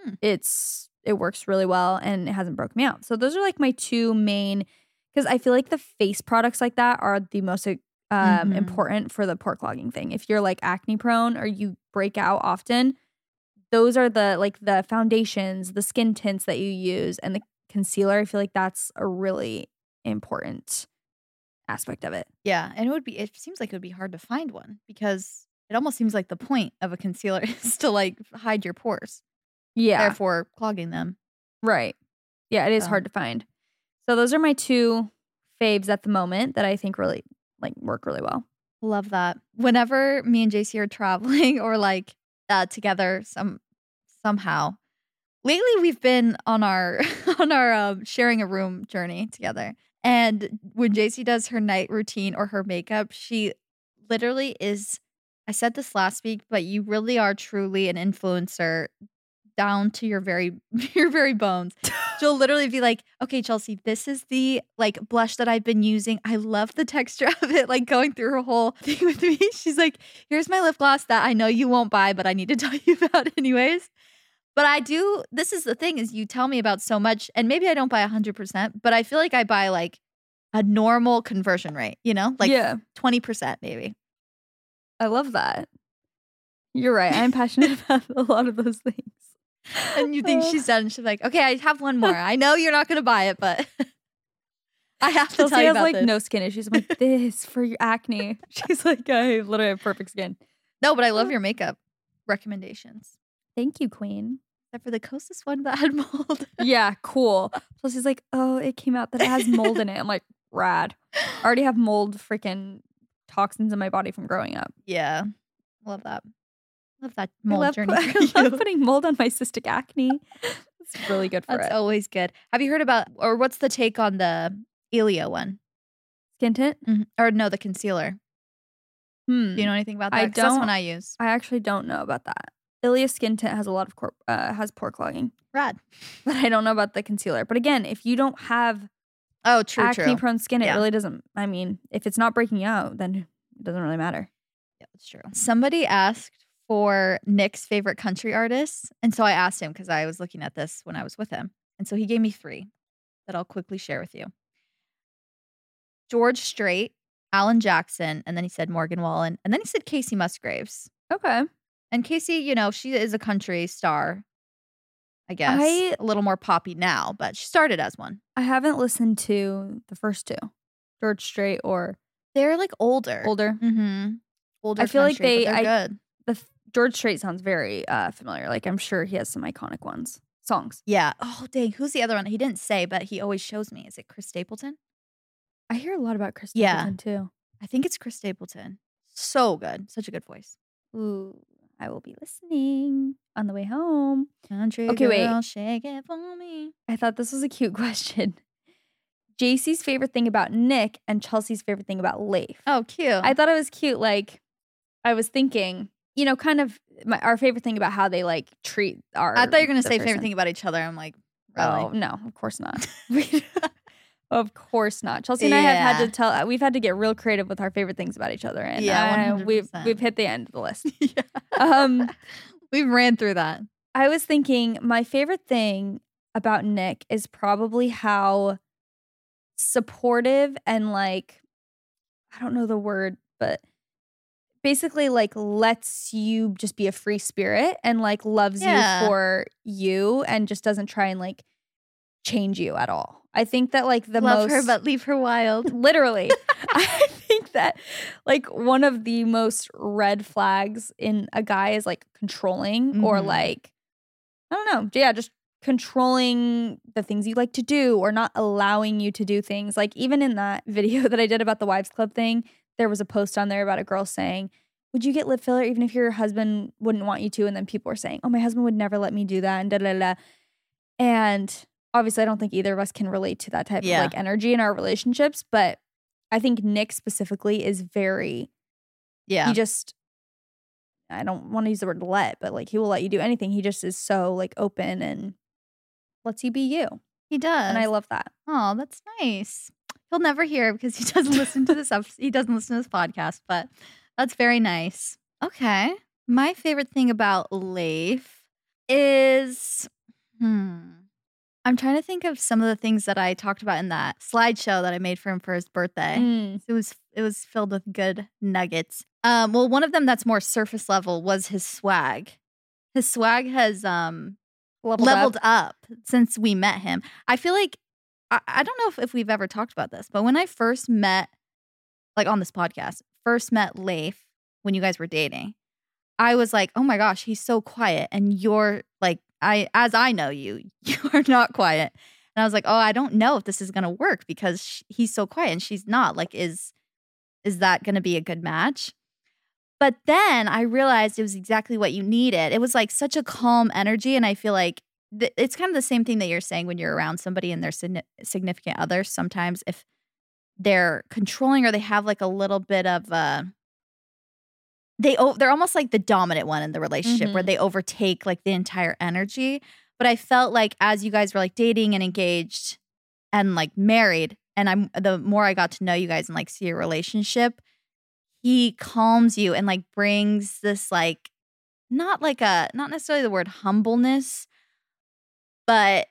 S5: It works really well and it hasn't broken me out. So those are like my two main, because I feel like the face products like that are the most important for the pore clogging thing. If you're like acne prone or you break out often, those are the foundations, the skin tints that you use, and the concealer. I feel like that's a really important aspect of it.
S4: Yeah, and it seems like it would be hard to find one because it almost seems like the point of a concealer is to like hide your pores.
S5: Yeah.
S4: Therefore clogging them.
S5: Right. Yeah, it is hard to find. So those are my two faves at the moment that I think really like work really well.
S4: Love that. Whenever me and JC are traveling or like together somehow, lately we've been on our sharing a room journey together. And when JC does her night routine or her makeup, she literally is, I said this last week, but you really are truly an influencer down to your very bones. She'll literally be like, okay, Chelsea, this is the like blush that I've been using. I love the texture of it, like going through her whole thing with me. She's like, here's my lip gloss that I know you won't buy, but I need to tell you about anyways. But I do, this is the thing, is you tell me about so much, and maybe I don't buy 100%, but I feel like I buy like a normal conversion rate, like 20% maybe.
S5: I love that. You're right. I'm passionate about a lot of those things.
S4: And you think she's done, and she's like, okay, I have one more. I know you're not going to buy it, but I have to tell you about
S5: like
S4: this.
S5: No skin issues. I'm like, this for your acne. She's like, I literally have perfect skin.
S4: No, but I love your makeup recommendations.
S5: Thank you, queen.
S4: Except for the Kosas one that had mold.
S5: Yeah, cool. Plus he's like, oh, it came out that it has mold in it. I'm like, rad. I already have mold freaking toxins in my body from growing up.
S4: Yeah. Love that. Love that mold journey.
S5: I love putting mold on my cystic acne. It's really good for it.
S4: That's always good. Have you heard about, or what's the take on the Elio one?
S5: Skin tint?
S4: Mm-hmm. Or no, the concealer. Do you know anything about that?
S5: I don't.
S4: That's one I use.
S5: I actually don't know about that. Ilia skin tint has a lot of has pore clogging.
S4: Rad.
S5: But I don't know about the concealer. But again, if you don't have acne prone skin, it really doesn't. I mean, if it's not breaking out, then it doesn't really matter.
S4: Yeah, that's true. Somebody asked for Nick's favorite country artists. And so I asked him because I was looking at this when I was with him. And so he gave me 3 that I'll quickly share with you. George Strait, Alan Jackson, and then he said Morgan Wallen, and then he said Casey Musgraves.
S5: Okay.
S4: And Casey, she is a country star, I guess. A little more poppy now, but she started as one.
S5: I haven't listened to the first 2, George Strait or...
S4: They're like older.
S5: Mm-hmm.
S4: Older
S5: I feel
S4: country,
S5: like
S4: they're good.
S5: George Strait sounds very familiar. Like, I'm sure he has some iconic songs.
S4: Yeah. Oh, dang. Who's the other one? He didn't say, but he always shows me. Is it Chris Stapleton?
S5: I hear a lot about Chris Stapleton, too.
S4: I think it's Chris Stapleton. So good. Such a good voice.
S5: Ooh, I will be listening on the way home.
S4: Country
S5: okay,
S4: girl,
S5: wait.
S4: shake it for me.
S5: I thought this was a cute question. JC's favorite thing about Nick and Chelsea's favorite thing about Leif.
S4: Oh, cute.
S5: I thought it was cute. Like, I was thinking, kind of our favorite thing about how they like treat our.
S4: I thought you were going to say favorite thing about each other. I'm like, really?
S5: Oh, no, of course not. Of course not. Chelsea and I have had to we've had to get real creative with our favorite things about each other. And we've hit the end of the list.
S4: We've ran through that.
S5: I was thinking my favorite thing about Nick is probably how supportive and like, I don't know the word, but basically like lets you just be a free spirit and like loves you for you and just doesn't try and like change you at all. I think that like
S4: love her but leave her wild.
S5: Literally. I think that like one of the most red flags in a guy is like controlling or like, I don't know. Yeah, just controlling the things you like to do or not allowing you to do things. Like even in that video that I did about the Wives Club thing, there was a post on there about a girl saying, would you get lip filler even if your husband wouldn't want you to? And then people were saying, oh, my husband would never let me do that and da da da. And obviously I don't think either of us can relate to that type of like energy in our relationships. But I think Nick specifically is very, he just, I don't want to use the word let, but like he will let you do anything. He just is so like open and lets you be you.
S4: He does.
S5: And I love that.
S4: Oh, that's nice. He'll never hear because he doesn't listen to this he doesn't listen to this podcast, but that's very nice. Okay. My favorite thing about Leif is I'm trying to think of some of the things that I talked about in that slideshow that I made for him for his birthday. It was filled with good nuggets. Well, one of them that's more surface level was his swag. His swag has leveled up since we met him. I feel like I don't know if we've ever talked about this, but when I first met, like on this podcast, Leif when you guys were dating, I was like, oh my gosh, he's so quiet, and you're like, as I know you, you are not quiet. And I was like, oh, I don't know if this is gonna work because he's so quiet and she's not. Like, is that gonna be a good match? But then I realized it was exactly what you needed. It was like such a calm energy, and I feel like it's kind of the same thing that you're saying when you're around somebody and their significant other. Sometimes if they're controlling or they have like a little bit of they're almost like the dominant one in the relationship where they overtake like the entire energy. But I felt like as you guys were like dating and engaged and like married, and the more I got to know you guys and like see your relationship, he calms you and like brings this like not necessarily the word humbleness, but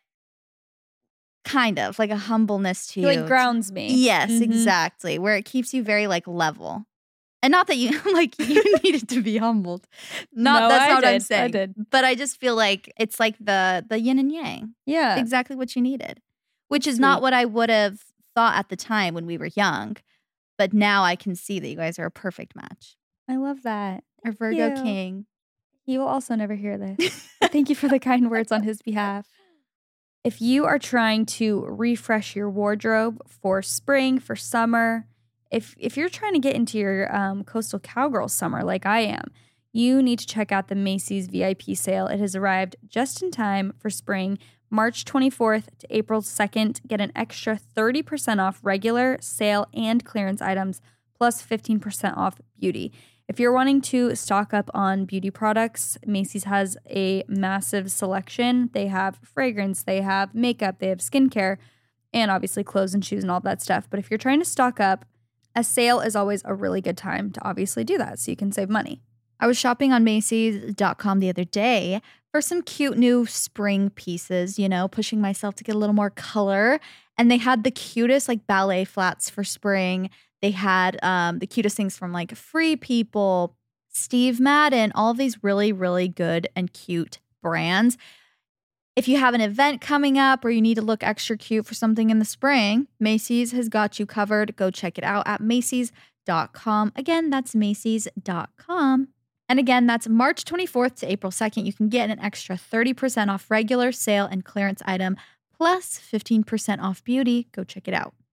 S4: kind of like a humbleness to you.
S5: He like grounds me.
S4: Yes, exactly. Where it keeps you very like level. And not that you like you needed to be humbled. That's not what I'm saying.
S5: I did.
S4: But I just feel like it's like the yin and yang.
S5: Yeah.
S4: Exactly what you needed. Which is not what I would have thought at the time when we were young. But now I can see that you guys are a perfect match.
S5: I love that.
S4: Our Virgo king.
S5: He will also never hear this. Thank you for the kind words on his behalf. If you are trying to refresh your wardrobe for spring, for summer, if you're trying to get into your Coastal Cowgirl summer like I am, you need to check out the Macy's VIP sale. It has arrived just in time for spring, March 24th to April 2nd. Get an extra 30% off regular, sale, and clearance items, plus 15% off beauty. If you're wanting to stock up on beauty products, Macy's has a massive selection. They have fragrance, they have makeup, they have skincare, and obviously clothes and shoes and all that stuff. But if you're trying to stock up, a sale is always a really good time to obviously do that so you can save money.
S4: I was shopping on Macy's.com the other day for some cute new spring pieces, pushing myself to get a little more color. And they had the cutest like ballet flats for spring. They had the cutest things from like Free People, Steve Madden, all of these really, really good and cute brands. If you have an event coming up or you need to look extra cute for something in the spring, Macy's has got you covered. Go check it out at Macy's.com. Again, that's Macy's.com. And again, that's March 24th to April 2nd. You can get an extra 30% off regular, sale, and clearance item, plus 15% off beauty. Go check it out.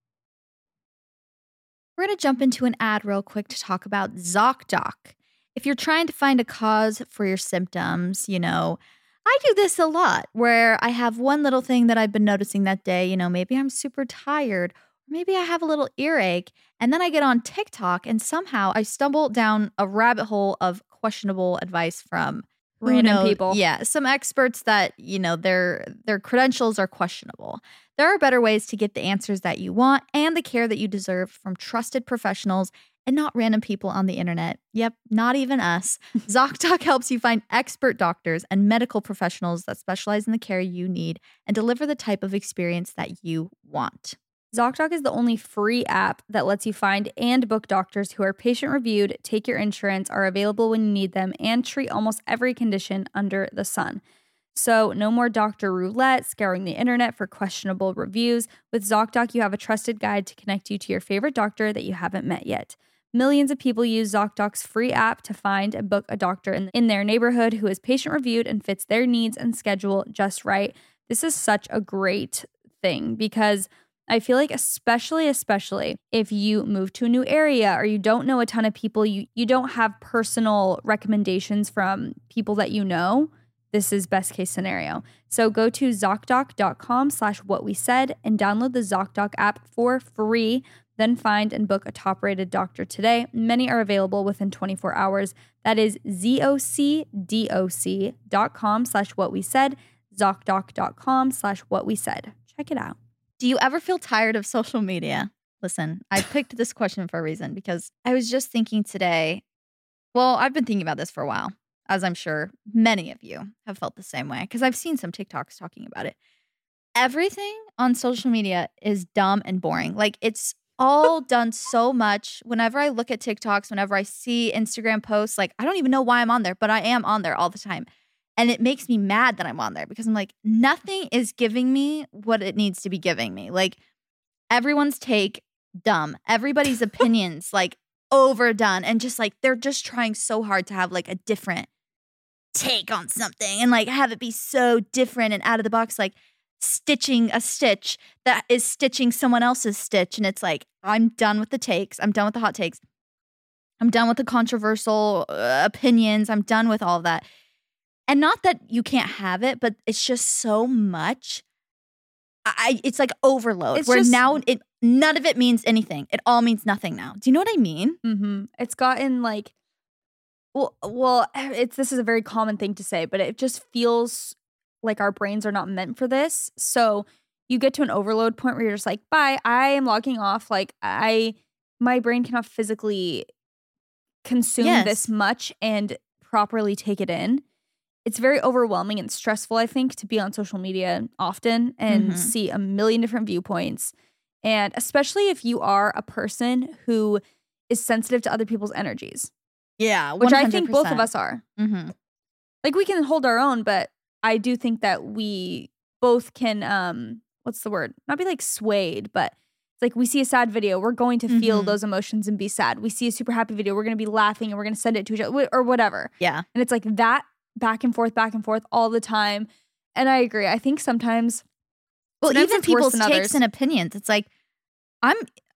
S4: We're going to jump into an ad real quick to talk about ZocDoc. If you're trying to find a cause for your symptoms, I do this a lot where I have one little thing that I've been noticing that day. Maybe I'm super tired, or maybe I have a little earache, and then I get on TikTok and somehow I stumble down a rabbit hole of questionable advice from
S5: random people.
S4: Yeah, some experts that, their credentials are questionable. There are better ways to get the answers that you want and the care that you deserve from trusted professionals and not random people on the internet. Yep, not even us. ZocDoc helps you find expert doctors and medical professionals that specialize in the care you need and deliver the type of experience that you want.
S5: ZocDoc is the only free app that lets you find and book doctors who are patient-reviewed, take your insurance, are available when you need them, and treat almost every condition under the sun. So no more doctor roulette, scouring the internet for questionable reviews. With ZocDoc, you have a trusted guide to connect you to your favorite doctor that you haven't met yet. Millions of people use ZocDoc's free app to find and book a doctor in their neighborhood who is patient-reviewed and fits their needs and schedule just right. This is such a great thing because I feel like especially if you move to a new area or you don't know a ton of people, you don't have personal recommendations from people that you know, this is best case scenario. So go to ZocDoc.com/whatwesaid and download the ZocDoc app for free. Then find and book a top-rated doctor today. Many are available within 24 hours. That is ZocDoc.com/whatwesaid, ZocDoc.com/whatwesaid. Check it out.
S4: Do you ever feel tired of social media? Listen, I picked this question for a reason because I was just thinking today. Well, I've been thinking about this for a while. as I'm sure many of you have felt the same way, because I've seen some TikToks talking about it. Everything on social media is dumb and boring. Like, it's all done so much. Whenever I look at TikToks, whenever I see Instagram posts, like, I don't even know why I'm on there, but I am on there all the time. And it makes me mad that I'm on there because I'm like, nothing is giving me what it needs to be giving me. Like, everyone's take, dumb. Everybody's opinions, like, overdone. And just like, they're just trying so hard to have like a different take on something and like have it be so different and out of the box, like stitching a stitch that is stitching someone else's stitch. And it's like, I'm done with the takes. I'm done with the hot takes. I'm done with the controversial opinions. I'm done with all of that. And not that you can't have it, but it's just so much. It's like overload.
S5: It's
S4: where
S5: just,
S4: now none of it means anything. It all means nothing now. Do you know what I mean?
S5: Mm-hmm. It's gotten like, this is a very common thing to say, but it just feels like our brains are not meant for this. So you get to an overload point where you're just like, bye, I am logging off. Like my brain cannot physically consume this much and properly take it in. It's very overwhelming and stressful, I think, to be on social media often and see a million different viewpoints. And especially if you are a person who is sensitive to other people's energies.
S4: Yeah, 100%.
S5: Which I think both of us are.
S4: Mm-hmm.
S5: Like, we can hold our own, but I do think that we both can, what's the word? Not be like swayed, but it's like we see a sad video, we're going to feel those emotions and be sad. We see a super happy video, we're going to be laughing and we're going to send it to each other or whatever.
S4: Yeah.
S5: And it's like that back and forth all the time. And I agree. I think sometimes,
S4: even people's takes and opinions, it's like, I'm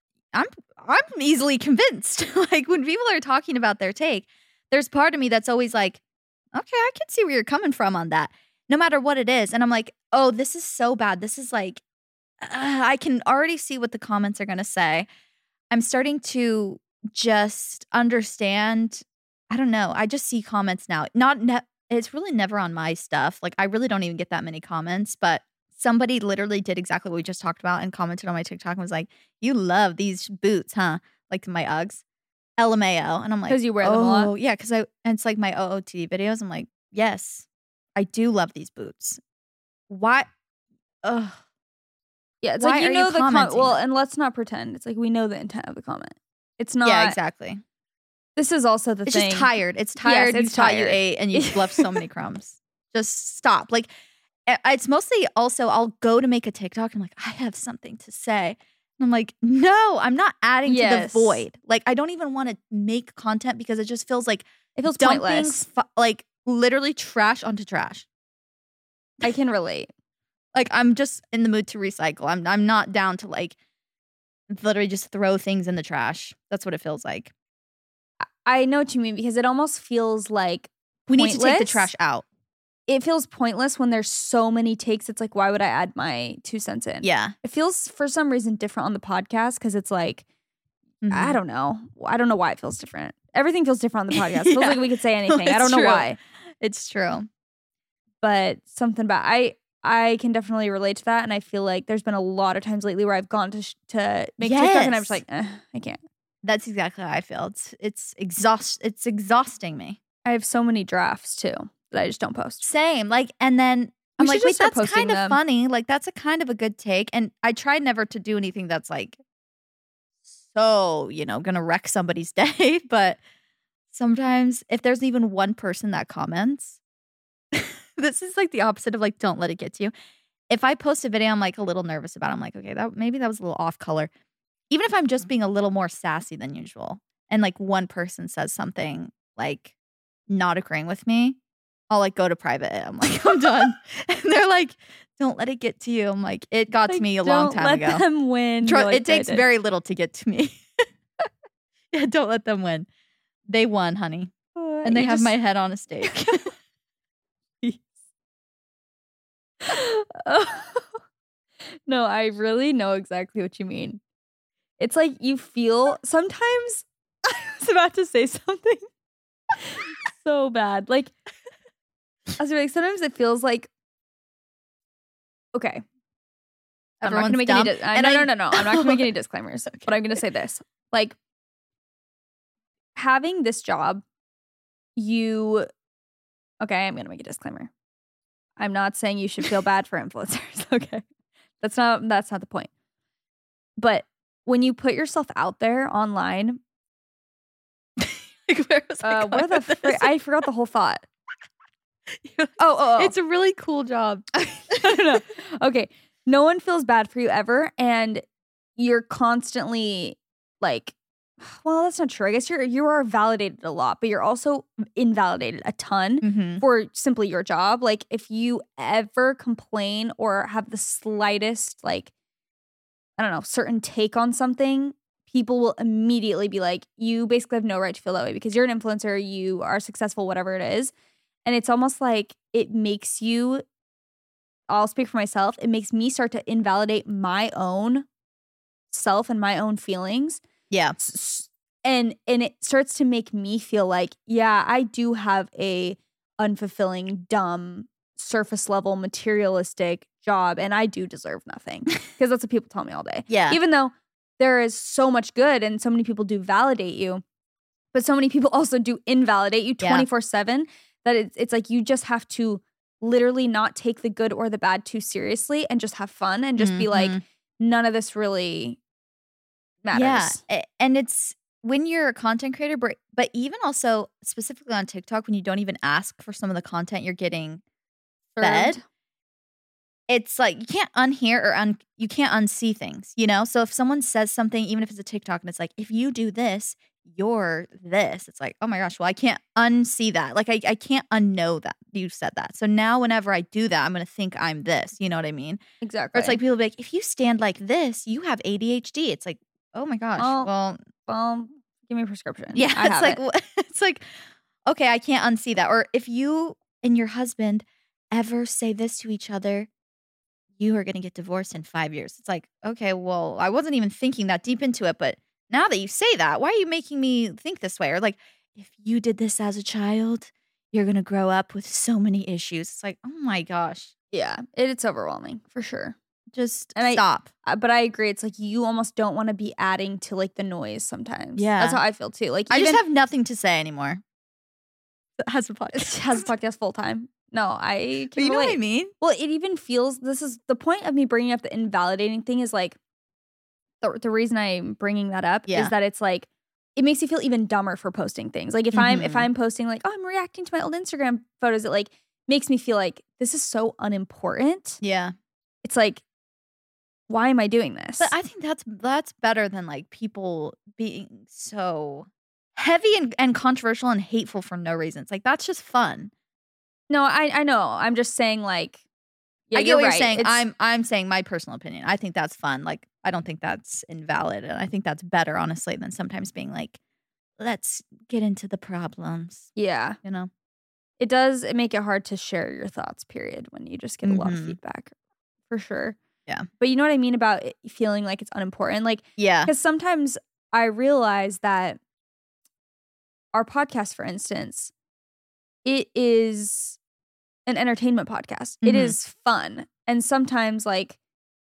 S4: easily convinced. Like, when people are talking about their take, there's part of me that's always like, okay, I can see where you're coming from on that, no matter what it is. And I'm like, oh, this is so bad. This is like, I can already see what the comments are going to say. I'm starting to just understand. I don't know. I just see comments now. It's really never on my stuff. Like, I really don't even get that many comments, but somebody literally did exactly what we just talked about and commented on my TikTok and was like, you love these boots, huh? Like my Uggs. LMAO. And I'm like,
S5: because you wear them a lot.
S4: Oh, yeah. Because and it's like my OOTD videos. I'm like, yes, I do love these boots. Why? Ugh.
S5: Yeah, it's
S4: Why
S5: like, you
S4: are
S5: know,
S4: you
S5: the
S4: commenting?
S5: well, and let's not pretend. It's like, we know the intent of the comment. It's not.
S4: Yeah, exactly.
S5: This is also the
S4: It's
S5: thing.
S4: just tired. It's tired.
S5: Yes,
S4: you
S5: it's
S4: thought you
S5: tired.
S4: ate and you've left so many crumbs. Just stop. Like, it's mostly also I'll go to make a TikTok and I'm like, I have something to say. And I'm like, no, I'm not adding to the void. Like, I don't even want to make content because it just feels like
S5: it feels
S4: dumping
S5: pointless.
S4: Like, literally trash onto trash.
S5: I can relate.
S4: Like, I'm just in the mood to recycle. I'm not down to like literally just throw things in the trash. That's what it feels like.
S5: I know what you mean, because it almost feels like
S4: we need to take the
S5: pointless.
S4: trash out.
S5: It feels pointless when there's so many takes. It's like, why would I add my 2 cents in?
S4: Yeah.
S5: It feels for some reason different on the podcast because it's like, I don't know. I don't know why it feels different. Everything feels different on the podcast. It feels like we could say anything. I don't know why.
S4: It's true.
S5: But something about I can definitely relate to that. And I feel like there's been a lot of times lately where I've gone to make TikTok and I'm just like, I can't.
S4: That's exactly how I feel. It's exhausting me.
S5: I have so many drafts too that I just don't post.
S4: Same. Like, and then I'm like, wait, that's kind of
S5: them.
S4: funny. Like, that's a kind of a good take. And I try never to do anything that's like, so, gonna wreck somebody's day. But sometimes if there's even one person that comments, this is like the opposite of like, don't let it get to you. If I post a video, I'm like a little nervous about it. I'm like, okay, maybe that was a little off color. Even if I'm just being a little more sassy than usual. And like one person says something like not agreeing with me, I'll like go to private. I'm like, I'm done. And they're like, don't let it get to you. I'm like, it got to me a long time ago.
S5: Don't let them win.
S4: It takes very little to get to me. Yeah, don't let them win. They won, honey. And they have my head on a stake.
S5: No, I really know exactly what you mean. It's like you feel sometimes. I was about to say something so bad. Like, I was like, sometimes it feels like, okay, I'm not gonna make any. No. I'm not gonna make any disclaimers. Okay. But I'm gonna say this: like, having this job, you Okay, I'm gonna make a disclaimer. I'm not saying you should feel bad for influencers. Okay, that's not the point. But when you put yourself out there online,
S4: Like, where was I
S5: where
S4: going
S5: the
S4: with this?
S5: I forgot the whole thought. Oh.
S4: It's a really cool job.
S5: No. Okay. No one feels bad for you ever. And you're constantly like, well, that's not true. I guess you are validated a lot, but you're also invalidated a ton
S4: Mhm.
S5: for simply your job. Like if you ever complain or have the slightest, like, I don't know, certain take on something, people will immediately be like, you basically have no right to feel that way because you're an influencer, you are successful, whatever it is. And it's almost like it makes you, I'll speak for myself, it makes me start to invalidate my own self and my own feelings.
S4: Yeah.
S5: And it starts to make me feel like, yeah, I do have a unfulfilling, dumb, surface level, materialistic job, and I do deserve nothing. Because that's what people tell me all day.
S4: Yeah.
S5: Even though there is so much good and so many people do validate you, but so many people also do invalidate you 24/7 that it's like you just have to literally not take the good or the bad too seriously and just have fun and just be like, none of this really matters.
S4: Yeah. And it's when you're a content creator, but even also specifically on TikTok, when you don't even ask for some of the content you're getting fed, it's like you can't unhear or you can't unsee things, you know? So if someone says something, even if it's a TikTok and it's like, if you do this, you're this. It's like, oh my gosh, well, I can't unsee that. Like I can't unknow that you said that. So now whenever I do that, I'm going to think I'm this. You know what I mean?
S5: Exactly.
S4: Or it's like people be like, if you stand like this, you have ADHD. It's like, oh my gosh.
S5: Well, give me a prescription.
S4: Yeah,
S5: I
S4: it's
S5: have
S4: like
S5: it.
S4: it's like, okay, I can't unsee that. Or if you and your husband ever say this to each other, you are going to get divorced in 5 years. It's like, okay, well, I wasn't even thinking that deep into it, but now that you say that, why are you making me think this way? Or like, if you did this as a child, you're going to grow up with so many issues. It's like, oh my gosh,
S5: Yeah, it's overwhelming for sure.
S4: just
S5: And
S4: stop.
S5: But I agree. It's like you almost don't want to be adding to like the noise sometimes.
S4: Yeah.
S5: That's how I feel too. Like
S4: I
S5: even
S4: just have nothing to say anymore. Has a podcast.
S5: has a podcast full time. No, I
S4: But
S5: can
S4: you know what I
S5: relate.
S4: mean?
S5: Well, it even feels, this is the point of me bringing up the invalidating thing is like, the reason I'm bringing that up
S4: Yeah.
S5: is that it's like, it makes you feel even dumber for posting things. Like if I'm posting like, oh, I'm reacting to my old Instagram photos, it like makes me feel like this is so unimportant.
S4: Yeah.
S5: It's like, why am I doing this?
S4: But I think that's better than like people being so heavy and controversial and hateful for no reason. It's like that's just fun.
S5: No, I know. I'm just saying like, yeah,
S4: I get what you're
S5: right.
S4: saying.
S5: It's-
S4: I'm saying my personal opinion. I think that's fun. Like I don't think that's invalid, and I think that's better, honestly, than sometimes being like, let's get into the problems.
S5: yeah.
S4: You know?
S5: It does make it hard to share your thoughts, period, when you just get a lot of
S4: Mhm.
S5: feedback. For sure.
S4: Yeah.
S5: But you know what I mean about it feeling like it's unimportant? Like,
S4: Yeah.
S5: because sometimes I realize that our podcast, for instance, it is an entertainment podcast. It
S4: Mhm.
S5: is fun. And sometimes, like,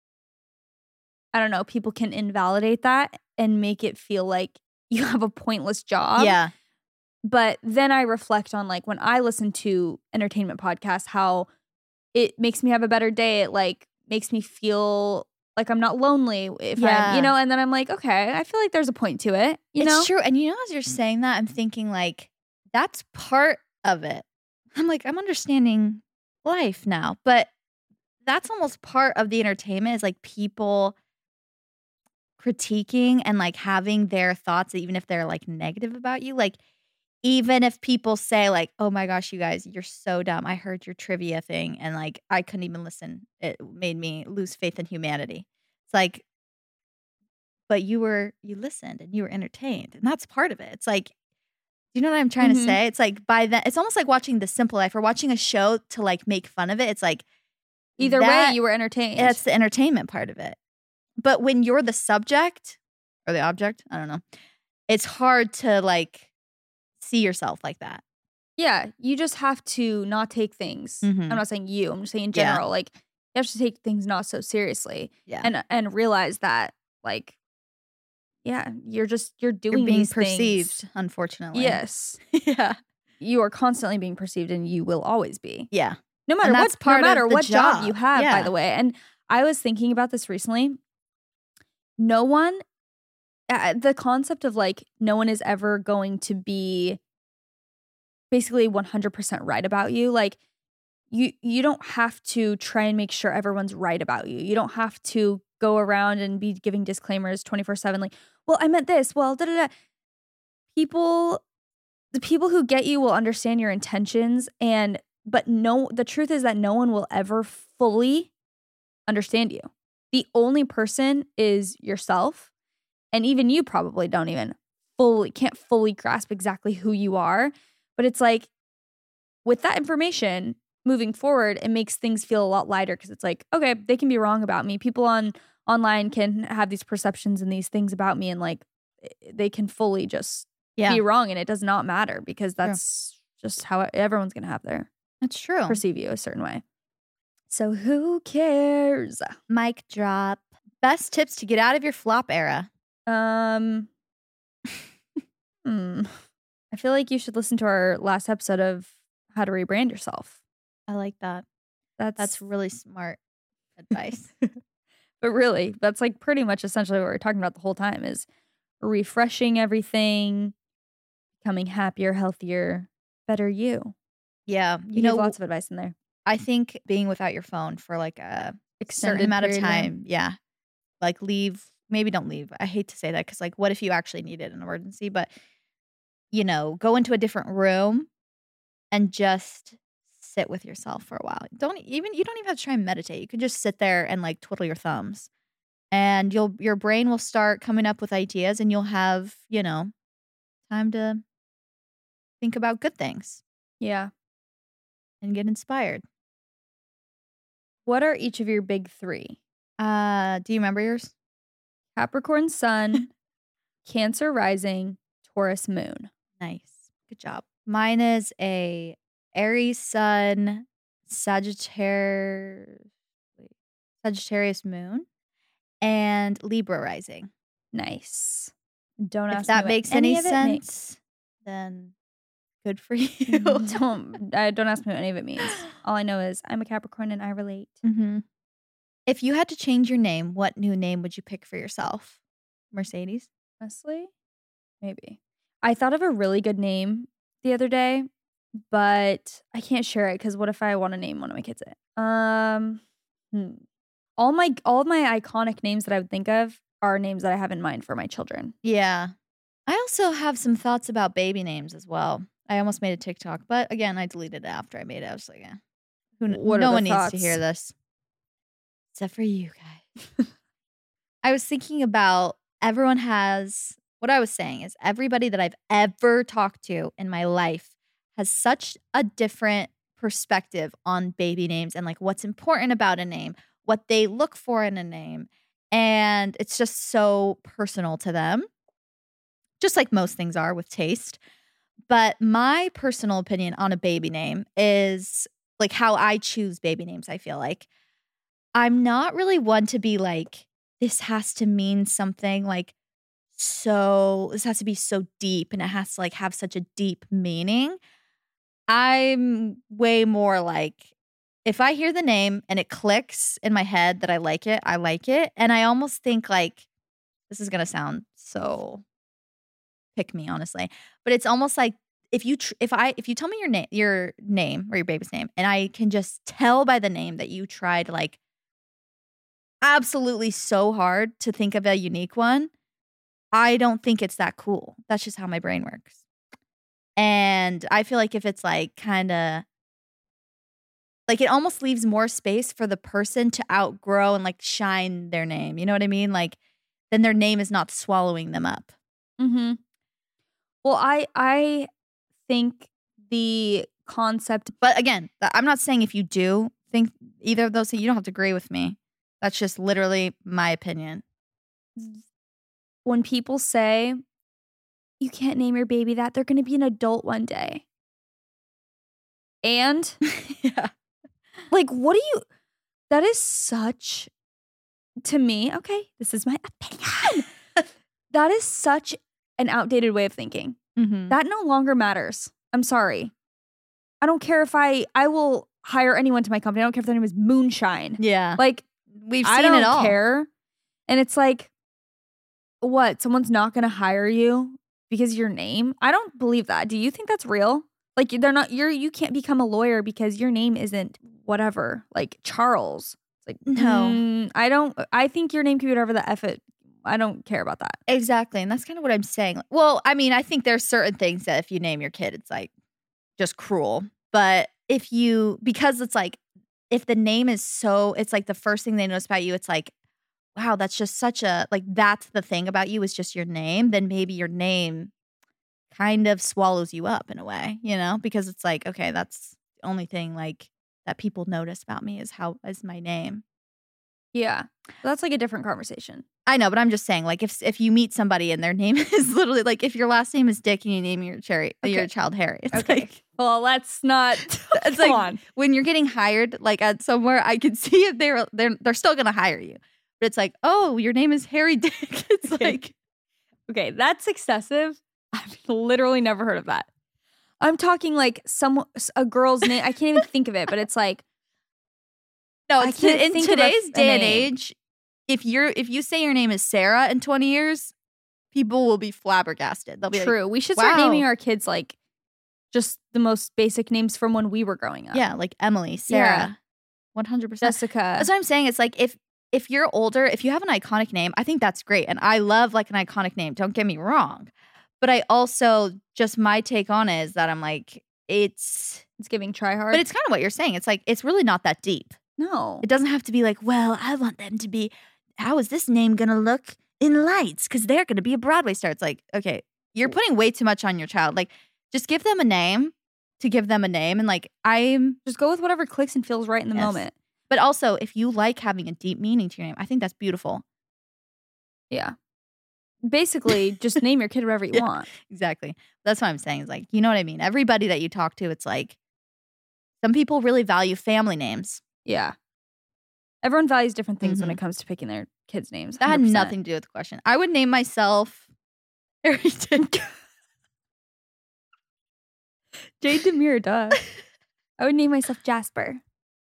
S5: I don't know, people can invalidate that and make it feel like you have a pointless job.
S4: Yeah.
S5: But then I reflect on like when I listen to entertainment podcasts, how it makes me have a better day. It like makes me feel like I'm not lonely if
S4: Yeah.
S5: I'm, and then I'm like, okay, I feel like there's a point to it. You
S4: It's
S5: know?
S4: true. And as you're saying that, I'm thinking like that's part of it. I'm like, I'm understanding life now, but that's almost part of the entertainment is like people critiquing and like having their thoughts, even if they're like negative about you. Like, even if people say like, oh my gosh, you guys, you're so dumb. I heard your trivia thing and like I couldn't even listen. It made me lose faith in humanity. It's like, but you listened and you were entertained. And that's part of it. It's like, you know what I'm trying to
S5: Mhm.
S4: say? It's like by then, it's almost like watching The Simple Life or watching a show to like make fun of it. It's like,
S5: Either
S4: that-
S5: way, you were entertained.
S4: that's the entertainment part of it. But when you're the subject or the object, I don't know, it's hard to like see yourself like that.
S5: Yeah, you just have to not take things.
S4: Mhm.
S5: I'm not saying you. I'm just saying in
S4: Yeah.
S5: general. Like you have to take things not so seriously,
S4: Yeah.
S5: and realize that like, yeah, you're doing
S4: You're being
S5: these
S4: perceived,
S5: things.
S4: unfortunately.
S5: Yes,
S4: Yeah.
S5: you are constantly being perceived and you will always be.
S4: Yeah.
S5: No matter
S4: And
S5: what,
S4: that's part
S5: no matter
S4: of the
S5: what job
S4: job.
S5: you have, by
S4: Yeah.
S5: the way. And I was thinking about this recently. No one, the concept of like, no one is ever going to be basically 100% right about you. Like, you don't have to try and make sure everyone's right about you. You don't have to go around and be giving disclaimers 24/7. Like, well, I meant this. Well, da-da-da. The people who get you will understand your intentions, but the truth is that no one will ever fully understand you. The only person is yourself, and even you probably can't fully grasp exactly who you are. But it's like, with that information moving forward, it makes things feel a lot lighter because it's like, okay, they can be wrong about me. People online can have these perceptions and these things about me, and like they can fully just be wrong, and it does not matter because that's just how everyone's gonna have
S4: That's true.
S5: perceive you a certain way. So who cares?
S4: Mic drop. Best tips to get out of your flop era.
S5: I feel like you should listen to our last episode of how to rebrand yourself.
S4: I like that. That's really smart advice.
S5: But really, that's like pretty much essentially what we're talking about the whole time is refreshing everything, becoming happier, healthier, better you.
S4: Yeah.
S5: You have lots of advice in there.
S4: I think being without your phone for like a
S5: Extended
S4: certain amount of
S5: period
S4: time. Yeah. Like maybe don't leave. I hate to say that because like what if you actually needed an emergency? But go into a different room and just sit with yourself for a while. You don't even have to try and meditate. You could just sit there and like twiddle your thumbs. And your brain will start coming up with ideas and you'll have, time to think about good things.
S5: Yeah.
S4: And get inspired.
S5: What are each of your big three?
S4: Do you remember yours?
S5: Capricorn sun, Cancer rising, Taurus moon.
S4: Nice. Good job. Mine is a Aries sun, Sagittarius moon, and Libra rising.
S5: Nice. Don't ask
S4: If that
S5: me
S4: makes
S5: what
S4: any
S5: of it
S4: sense, then good for you.
S5: Don't ask me what any of it means. All I know is I'm a Capricorn and I relate.
S4: Mm-hmm. If you had to change your name, what new name would you pick for yourself? Mercedes?
S5: Honestly, maybe. I thought of a really good name the other day, but I can't share it because what if I want to name one of my kids it? All of my iconic names that I would think of are names that I have in mind for my children.
S4: Yeah. I also have some thoughts about baby names as well. I almost made a TikTok, but again, I deleted it after I made it. I was like, yeah. No one needs to hear this. Except for you guys. I was thinking about what I was saying is everybody that I've ever talked to in my life has such a different perspective on baby names and like what's important about a name, what they look for in a name. And it's just so personal to them, just like most things are with taste. But my personal opinion on a baby name is like how I choose baby names, I feel like. I'm not really one to be like, this has to mean something like this has to be so deep and it has to like have such a deep meaning. I'm way more like, if I hear the name and it clicks in my head that I like it, I like it. And I almost think like, this is going to sound so pick me, honestly, but it's almost like if you tell me your name or your baby's name, and I can just tell by the name that you tried like absolutely so hard to think of a unique one, I don't think it's that cool. That's just how my brain works. And I feel like if it's like kind of like it almost leaves more space for the person to outgrow and like shine their name. You know what I mean? Like then their name is not swallowing them up.
S5: Mm-hmm. Well, I think the concept,
S4: but again, I'm not saying if you do think either of those things, you don't have to agree with me. That's just literally my opinion.
S5: When people say you can't name your baby that, they're going to be an adult one day. And
S4: yeah.
S5: Like, that is such, to me, okay, this is my opinion. That is such an outdated way of thinking.
S4: Mm-hmm.
S5: That no longer matters. I'm sorry. I don't care if I will hire anyone to my company. I don't care if their name is Moonshine.
S4: Yeah.
S5: Like,
S4: We've
S5: I
S4: seen
S5: don't
S4: it all.
S5: care. And it's like, what? Someone's not going to hire you because of your name? I don't believe that. Do you think that's real? Like, they're not. You can't become a lawyer because your name isn't whatever. Like Charles. It's like,
S4: No.
S5: I don't. I think your name can be whatever the F it. I don't care about that.
S4: Exactly. And that's kind of what I'm saying. Well, I mean, I think there's certain things that if you name your kid, it's like just cruel. But because it's like, if the name is so, it's like the first thing they notice about you, it's like, wow, that's just such a, like, that's the thing about you is just your name. Then maybe your name kind of swallows you up in a way, because it's like, okay, that's the only thing like that people notice about me is my name.
S5: Yeah, that's like a different conversation.
S4: I know, but I'm just saying, like, if you meet somebody and their name is literally like, if your last name is Dick and you name your child Harry, it's like,
S5: well, let's not.
S4: It's
S5: Come
S4: like
S5: on.
S4: when you're getting hired, like at somewhere, I could see if they're still gonna hire you, but it's like, oh, your name is Harry Dick. It's like,
S5: okay, that's excessive. I've literally never heard of that. I'm talking like a girl's name. I can't even think of it, but it's like,
S4: no,
S5: I
S4: it's
S5: can't
S4: in
S5: think of
S4: today's
S5: a
S4: day and
S5: name.
S4: age. If you say your name is Sarah in 20 years, people will be flabbergasted. They'll be
S5: true.
S4: like,
S5: We should start
S4: wow.
S5: naming our kids like just the most basic names from when we were growing up.
S4: Yeah, like Emily, Sarah, 100%.
S5: Jessica.
S4: That's what I'm saying. It's like if you're older, if you have an iconic name, I think that's great. And I love like an iconic name. Don't get me wrong. But I also, just my take on it is that I'm like, it's
S5: giving try hard.
S4: But it's kind of what you're saying. It's like, it's really not that deep.
S5: No.
S4: It doesn't have to be like, well, I want them to be, how is this name going to look in lights? Because they're going to be a Broadway star. It's like, okay, you're putting way too much on your child. Like, just give them a name to give them a name. And like,
S5: just go with whatever clicks and feels right in the moment.
S4: But also, if you like having a deep meaning to your name, I think that's beautiful.
S5: Yeah. Basically, just name your kid whatever you want.
S4: Exactly. That's what I'm saying. Is like, you know what I mean? Everybody that you talk to, it's like, some people really value family names.
S5: Yeah. Everyone values different things when it comes to picking their kids' names. 100%.
S4: That had nothing to do with the question. I would name myself Harry Dick.
S5: Jade Demir, duh. I would name myself Jasper.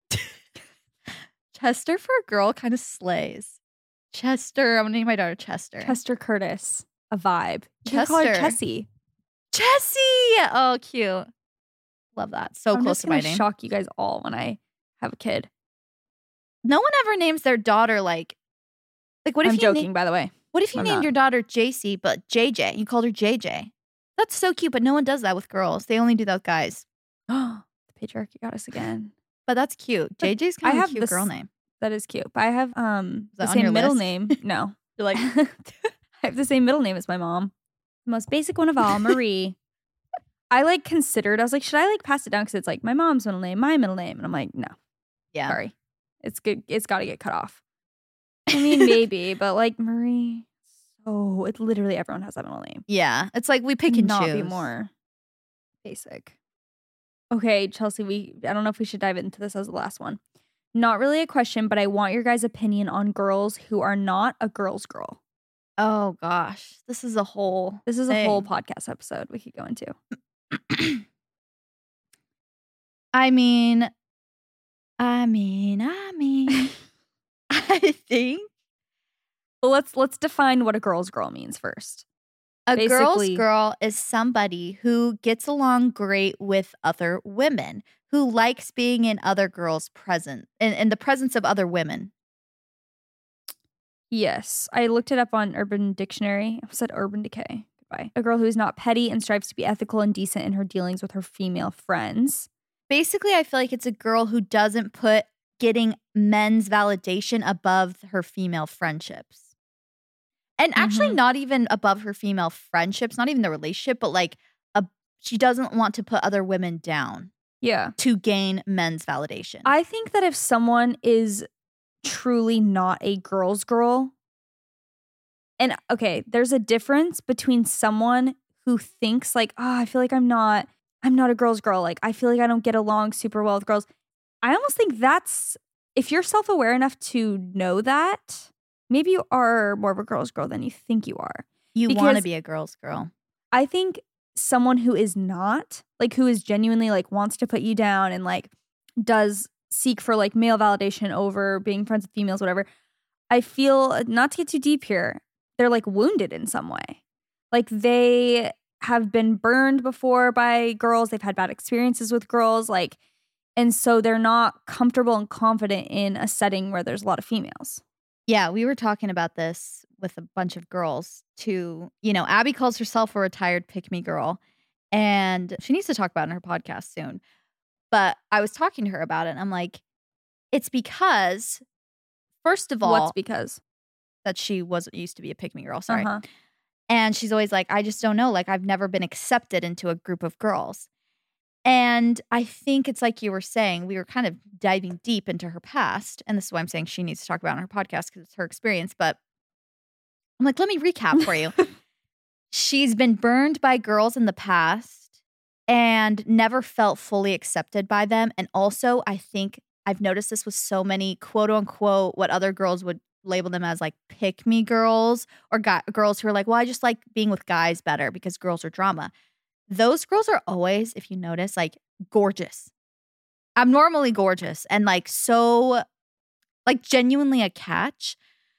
S4: Chester for a girl kind of slays. Chester. I'm going to name my daughter Chester.
S5: Chester Curtis. A vibe. You
S4: Chester.
S5: call her Chessie.
S4: Chessie. Oh, cute. Love that. So
S5: I'm
S4: close
S5: just
S4: to my
S5: gonna
S4: name.
S5: shock you guys all when I have a kid.
S4: No one ever names their daughter like what if
S5: I'm
S4: you
S5: joking, by the the way.
S4: What if you
S5: I'm
S4: named
S5: not.
S4: your daughter JC but JJ? You called her JJ. That's so cute, but no one does that with girls. They only do that with guys.
S5: The patriarchy got us again.
S4: But that's cute.
S5: But
S4: JJ's
S5: I
S4: kind of a
S5: have
S4: cute
S5: this-
S4: girl name.
S5: That is cute. But I have the
S4: on your
S5: same middle
S4: list?
S5: name. No.
S4: You're like,
S5: I have the same middle name as my mom. The most basic one of all, Marie. I like considered, I was like, should I like pass it down? Because it's like my mom's middle name, my middle name. And I'm like, no,
S4: yeah.
S5: sorry. It's good. It's got to get cut off. I mean, maybe, but like Marie, it literally everyone has that middle name.
S4: Yeah. It's like we pick and
S5: Not
S4: choose.
S5: be more basic. Okay, Chelsea, I don't know if we should dive into this as the last one. Not really a question, but I want your guys' opinion on girls who are not a girl's girl.
S4: Oh gosh. This is a whole
S5: a whole podcast episode we could go into.
S4: I mean, I think
S5: Well, let's define what a girl's girl means first.
S4: a girl's
S5: Basically-
S4: girl is somebody who gets along great with other women, who likes being in other girls' presence, in the presence of other women.
S5: Yes, I looked it up on Urban Dictionary. I said Urban Decay. Goodbye. A girl who is not petty and strives to be ethical and decent in her dealings with her female friends.
S4: Basically, I feel like it's a girl who doesn't put getting men's validation above her female friendships. And actually not even above her female friendships, not even the relationship, but like she doesn't want to put other women down
S5: Yeah.
S4: to gain men's validation.
S5: I think that if someone is truly not a girl's girl, and okay, there's a difference between someone who thinks like, oh, I feel like I'm not a girl's girl. Like, I feel like I don't get along super well with girls. I almost think that's, if you're self-aware enough to know that, maybe you are more of a girl's girl than you think you are.
S4: You want to
S5: because-
S4: be a girl's girl.
S5: I think someone who is not, like, who is genuinely like wants to put you down and like does seek for like male validation over being friends with females, whatever, I feel, not to get too deep here, they're like wounded in some way. Like they have been burned before by girls. They've had bad experiences with girls. Like, and so they're not comfortable and confident in a setting where there's a lot of females.
S4: Yeah, we were talking about this with a bunch of girls too. You know, Abby calls herself a retired pick-me girl, and she needs to talk about it in her podcast soon. But I was talking to her about it, and I'm like, it's because, first of all,
S5: What's because?
S4: that she used to be a pick-me girl. Sorry.
S5: Uh-huh.
S4: And she's always like, I just don't know. Like, I've never been accepted into a group of girls. And I think it's like you were saying, we were kind of diving deep into her past. And this is why I'm saying she needs to talk about it on her podcast because it's her experience. But I'm like, let me recap for you. She's been burned by girls in the past and never felt fully accepted by them. And also, I think I've noticed this with so many quote unquote, what other girls would label them as, like pick me girls or girls who are like, well, I just like being with guys better because girls are drama. Those girls are always, if you notice, like gorgeous, abnormally gorgeous, and like so, like genuinely a catch.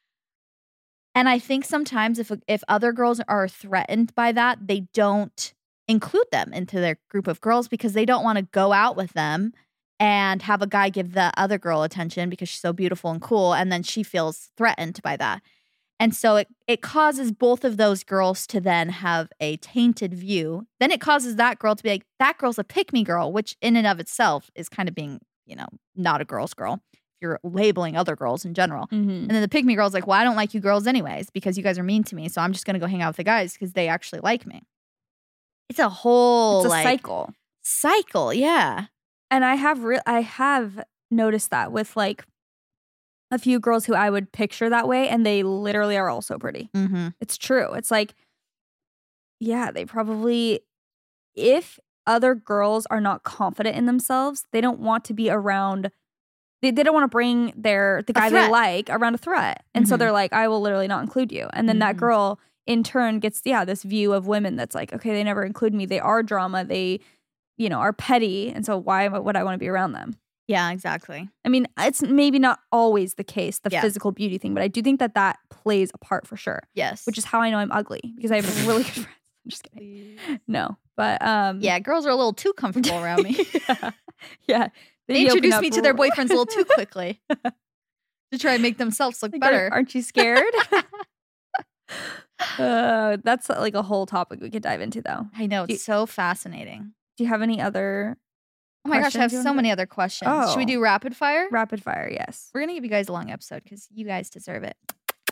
S4: And I think sometimes if other girls are threatened by that, they don't include them into their group of girls because they don't want to go out with them and have a guy give the other girl attention because she's so beautiful and cool, and then she feels threatened by that. And so it causes both of those girls to then have a tainted view. Then it causes that girl to be like, that girl's a pick-me girl, which in and of itself is kind of being, you know, not a girl's girl. You're labeling other girls in general.
S5: Mm-hmm.
S4: And then the pick-me girl's like, well, I don't like you girls anyways because you guys are mean to me. So I'm just going to go hang out with the guys because they actually like me. It's a whole
S5: cycle.
S4: Cycle, yeah.
S5: And I have noticed that with like a few girls who I would picture that way, and they literally are all so pretty.
S4: Mm-hmm.
S5: It's true. It's like, yeah, they probably, if other girls are not confident in themselves, they don't want to be around, they don't want to bring the guy they like around a threat. And so they're like, I will literally not include you. And then that girl in turn gets, this view of women that's like, okay, they never include me. They are drama. They, are petty. And so why would I want to be around them?
S4: Yeah, exactly.
S5: I mean, it's maybe not always the case, the physical beauty thing, but I do think that plays a part for sure.
S4: Yes.
S5: Which is how I know I'm ugly, because I have really good friends. I'm just kidding. No, but
S4: yeah, girls are a little too comfortable around me.
S5: Yeah.
S4: They introduce me to their boyfriends a little too quickly to try and make themselves look better.
S5: Aren't you scared? That's like a whole topic we could dive into, though.
S4: I know. It's so fascinating.
S5: Do you have any other
S4: Oh my gosh, I have so many other questions.
S5: Oh.
S4: Should we do rapid fire?
S5: Rapid fire, yes.
S4: We're going to give you guys a long episode because you guys deserve it.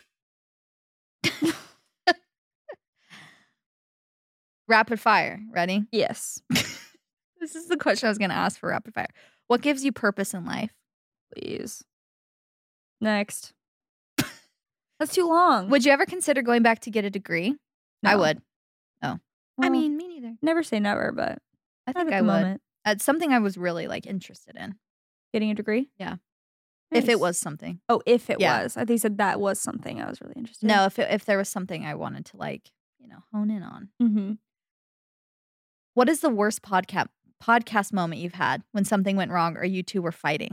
S4: Rapid fire. Ready?
S5: Yes.
S4: This is the question I was going to ask for rapid fire. What gives you purpose in life?
S5: Please. Next. That's too long.
S4: Would you ever consider going back to get a degree?
S5: No.
S4: I would. Oh.
S5: Well,
S4: I mean, me neither.
S5: Never say never, but
S4: I think
S5: at
S4: I
S5: the
S4: would.
S5: moment.
S4: It's something I was really interested in.
S5: Getting a degree?
S4: Yeah.
S5: Nice.
S4: If it was something.
S5: Oh, if it
S4: Yeah.
S5: was. I think you said that was something I was really interested
S4: No, if there was something I wanted to hone in on.
S5: in. Mm-hmm.
S4: What is the worst podcast moment you've had when something went wrong or you two were fighting?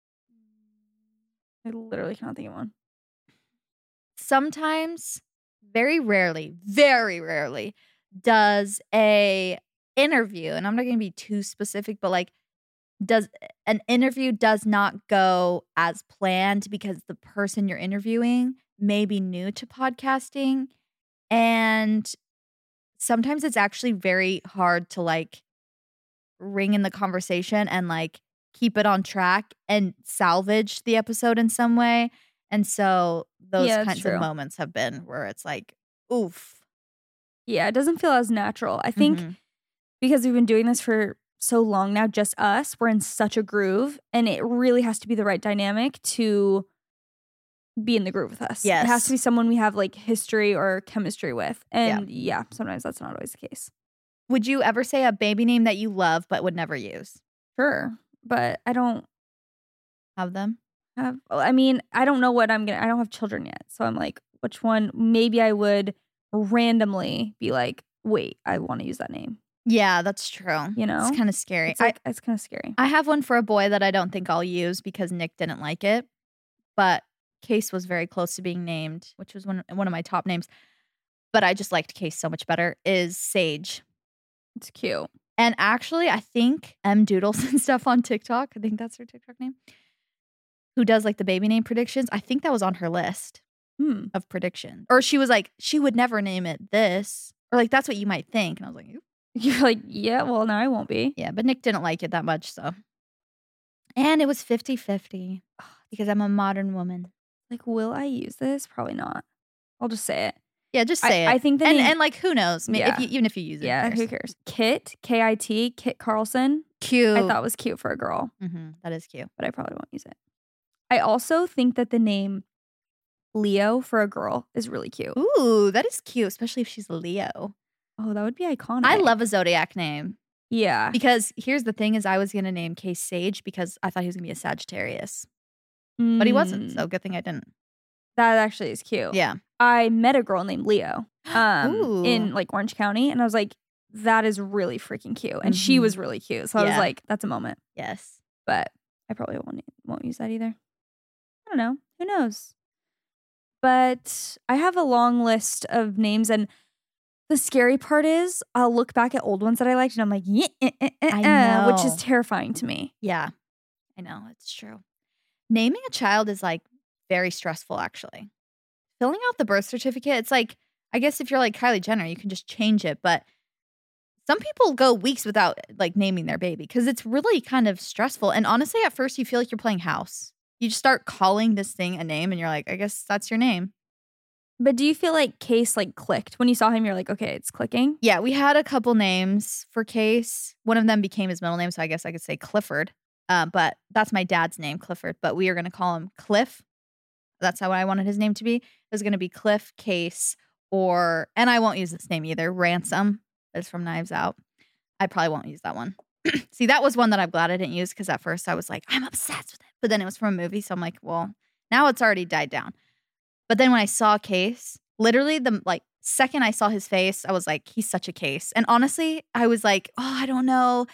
S5: I literally cannot think of one.
S4: Sometimes, very rarely, does a interview, and I'm not going to be too specific, but does an interview does not go as planned because the person you're interviewing may be new to podcasting, and sometimes it's actually very hard to ring in the conversation and keep it on track and salvage the episode in some way. And so those kinds of moments have been where it's oof.
S5: Yeah, it doesn't feel as natural. I think because we've been doing this for so long now, just us, we're in such a groove, and it really has to be the right dynamic to be in the groove with us.
S4: Yes.
S5: It has to be someone we have history or chemistry with. And sometimes that's not always the case.
S4: Would you ever say a baby name that you love but would never use?
S5: Sure. But I don't
S4: have them.
S5: I mean, I don't know what I don't have children yet. So I'm which one? Maybe I would randomly be wait, I want to use that name.
S4: Yeah, that's true.
S5: You know?
S4: It's kind of scary.
S5: It's kind of scary.
S4: I have one for a boy that I don't think I'll use because Nick didn't like it. But Case was very close to being named, which was one of my top names. But I just liked Case so much better, is Sage.
S5: It's cute.
S4: And actually, I think M Doodles and stuff on TikTok, I think that's her TikTok name, who does like the baby name predictions. I think that was on her list of predictions. Or she was like, she would never name it this. Or like, that's what you might think. And I was like,
S5: You're like, yeah, well, no, I won't be.
S4: yeah, but Nick didn't like it that much, so. And it was 50-50 because I'm a modern woman.
S5: Like, will I use this? Probably not. I'll just say it.
S4: Yeah, just say it.
S5: I think the name,
S4: and like, who knows?
S5: Yeah.
S4: Even if you use it.
S5: yeah, who cares? Kit, K-I-T, Kit Carlson.
S4: Cute.
S5: I thought was cute for a girl,
S4: That is cute.
S5: but I probably won't use it. I also think that the name Leo for a girl is really cute.
S4: Ooh, that is cute, especially if she's a Leo.
S5: Oh, that would be iconic.
S4: I love a zodiac name.
S5: Yeah.
S4: Because here's the thing is I was going to name Case Sage because I thought he was going to be a Sagittarius. But he wasn't, so good thing I didn't.
S5: That actually is cute.
S4: Yeah.
S5: I met a girl named Leo
S4: Ooh.
S5: in like Orange County, and I was like, that is really freaking cute. And she was really cute. So I was
S4: Yeah.
S5: like, that's a moment.
S4: Yes.
S5: But I probably won't use that either. I don't know. Who knows? But I have a long list of names, and the scary part is I'll look back at old ones that I liked, and I'm like,
S4: I
S5: which is
S4: know.
S5: terrifying to me.
S4: Yeah. I know. It's true. Naming a child is like very stressful, actually. Filling out the birth certificate, it's like, I guess if you're like Kylie Jenner, you can just change it. But some people go weeks without like naming their baby because it's really kind of stressful. And honestly, at first you feel like you're playing house. You just start calling this thing a name and you're like, I guess that's your name.
S5: But do you feel like Case like clicked? When you saw him, you're like, okay, it's clicking?
S4: Yeah, we had a couple names for Case. One of them became his middle name, so I guess I could say Clifford. But that's my dad's name, Clifford. But we are going to call him Cliff. That's how I wanted his name to be. It was going to be Cliff, Case, and I won't use this name either, Ransom. It's from Knives Out. I probably won't use that one. See, that was one that I'm glad I didn't use because at first I was like, I'm obsessed with it. But then it was from a movie, so I'm like, well, now it's already died down. But then when I saw Case, literally the like second I saw his face, I was like, he's such a Case. And honestly, I was like, oh, I don't know.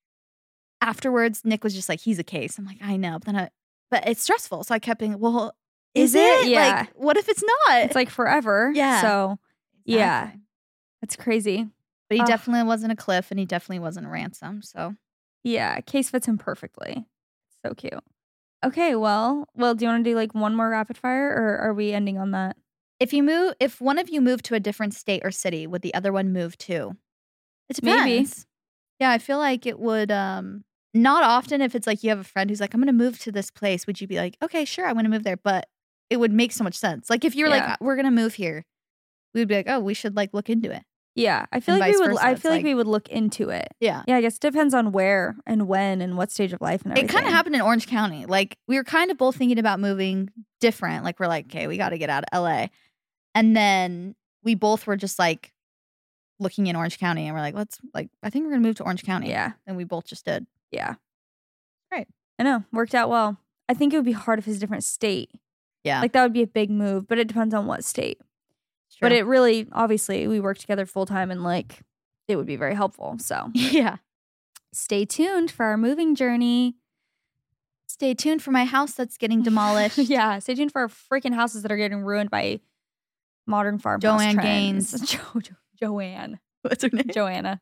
S4: Afterwards, Nick was just like, he's a Case. I'm like, I know. But it's stressful. So I kept being, well, is it?
S5: Yeah.
S4: Like, what if it's not?
S5: It's like forever.
S4: Yeah.
S5: So, yeah.
S4: Exactly.
S5: That's crazy.
S4: But he definitely wasn't a Cliff and he definitely wasn't a Ransom. So,
S5: Yeah. Case fits him perfectly. So cute. Okay. Well, do you want to do like one more rapid fire or are we ending on that?
S4: if one of you moved to a different state or city, would the other one move too? It depends.
S5: Maybe.
S4: Yeah, I feel like it would, not often if it's like you have a friend who's like, I'm going to move to this place. Would you be like, okay, sure, I'm going to move there. But it would make so much sense. Like if you're
S5: Yeah.
S4: like, we're going to move here, we would be like, oh, we should like look into it.
S5: Yeah. I feel
S4: And
S5: like we
S4: vice
S5: would.
S4: versa,
S5: I
S4: it's
S5: feel like
S4: like-
S5: we would look into it.
S4: Yeah.
S5: Yeah. I guess it depends on where and when and what stage of life and
S4: It
S5: everything.
S4: kind of happened in Orange County. Like we were kind of both thinking about moving different. Like we're like, okay, we got to get out of LA. And then we both were just like looking in Orange County and we're like, I think we're going to move to Orange County.
S5: Yeah.
S4: And we both just did.
S5: Yeah.
S4: Right.
S5: I know. Worked out well. I think it would be hard if it's a different state.
S4: Yeah.
S5: Like that would be a big move, but it depends on what state. But it really, obviously, we work together full time and like it would be very helpful. So
S4: yeah.
S5: stay tuned for our moving journey.
S4: Stay tuned for my house that's getting demolished.
S5: Yeah. Stay tuned for our freaking houses that are getting ruined by modern farmhouse
S4: Joanne
S5: trends.
S4: Gaines.
S5: Joanne.
S4: What's her name?
S5: Joanna.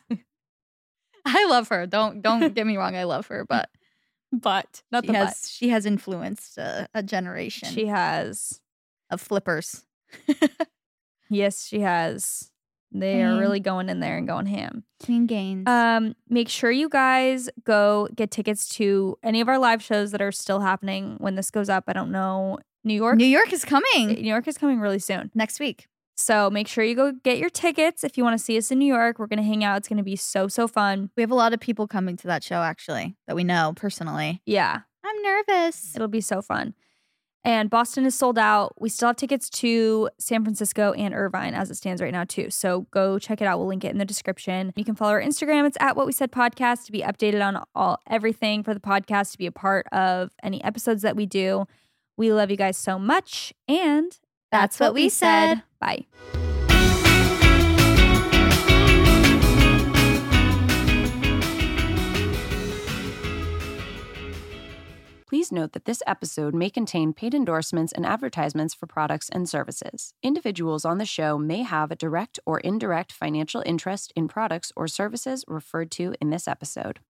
S4: I love her. Don't get me wrong. I love her, but
S5: But not the but.
S4: she has influenced a generation
S5: She has.
S4: of flippers.
S5: Yes, she has. They are really going in there and going ham.
S4: Queen Gaines.
S5: Make sure you guys go get tickets to any of our live shows that are still happening when this goes up. I don't know. New York
S4: is coming
S5: New York is coming really soon.
S4: next week.
S5: So make sure you go get your tickets if you want to see us in New York. We're going to hang out. It's going to be so fun.
S4: We have a lot of people coming to that show, actually, that we know personally.
S5: Yeah,
S4: I'm nervous.
S5: it'll be so fun. And Boston is sold out. We still have tickets to San Francisco and Irvine as it stands right now, too. So go check it out. We'll link it in the description. You can follow our Instagram. It's at What We Said Podcast to be updated on everything for the podcast, to be a part of any episodes that we do. We love you guys so much. And
S4: That's what we said.
S5: Bye.
S6: Please note that this episode may contain paid endorsements and advertisements for products and services. Individuals on the show may have a direct or indirect financial interest in products or services referred to in this episode.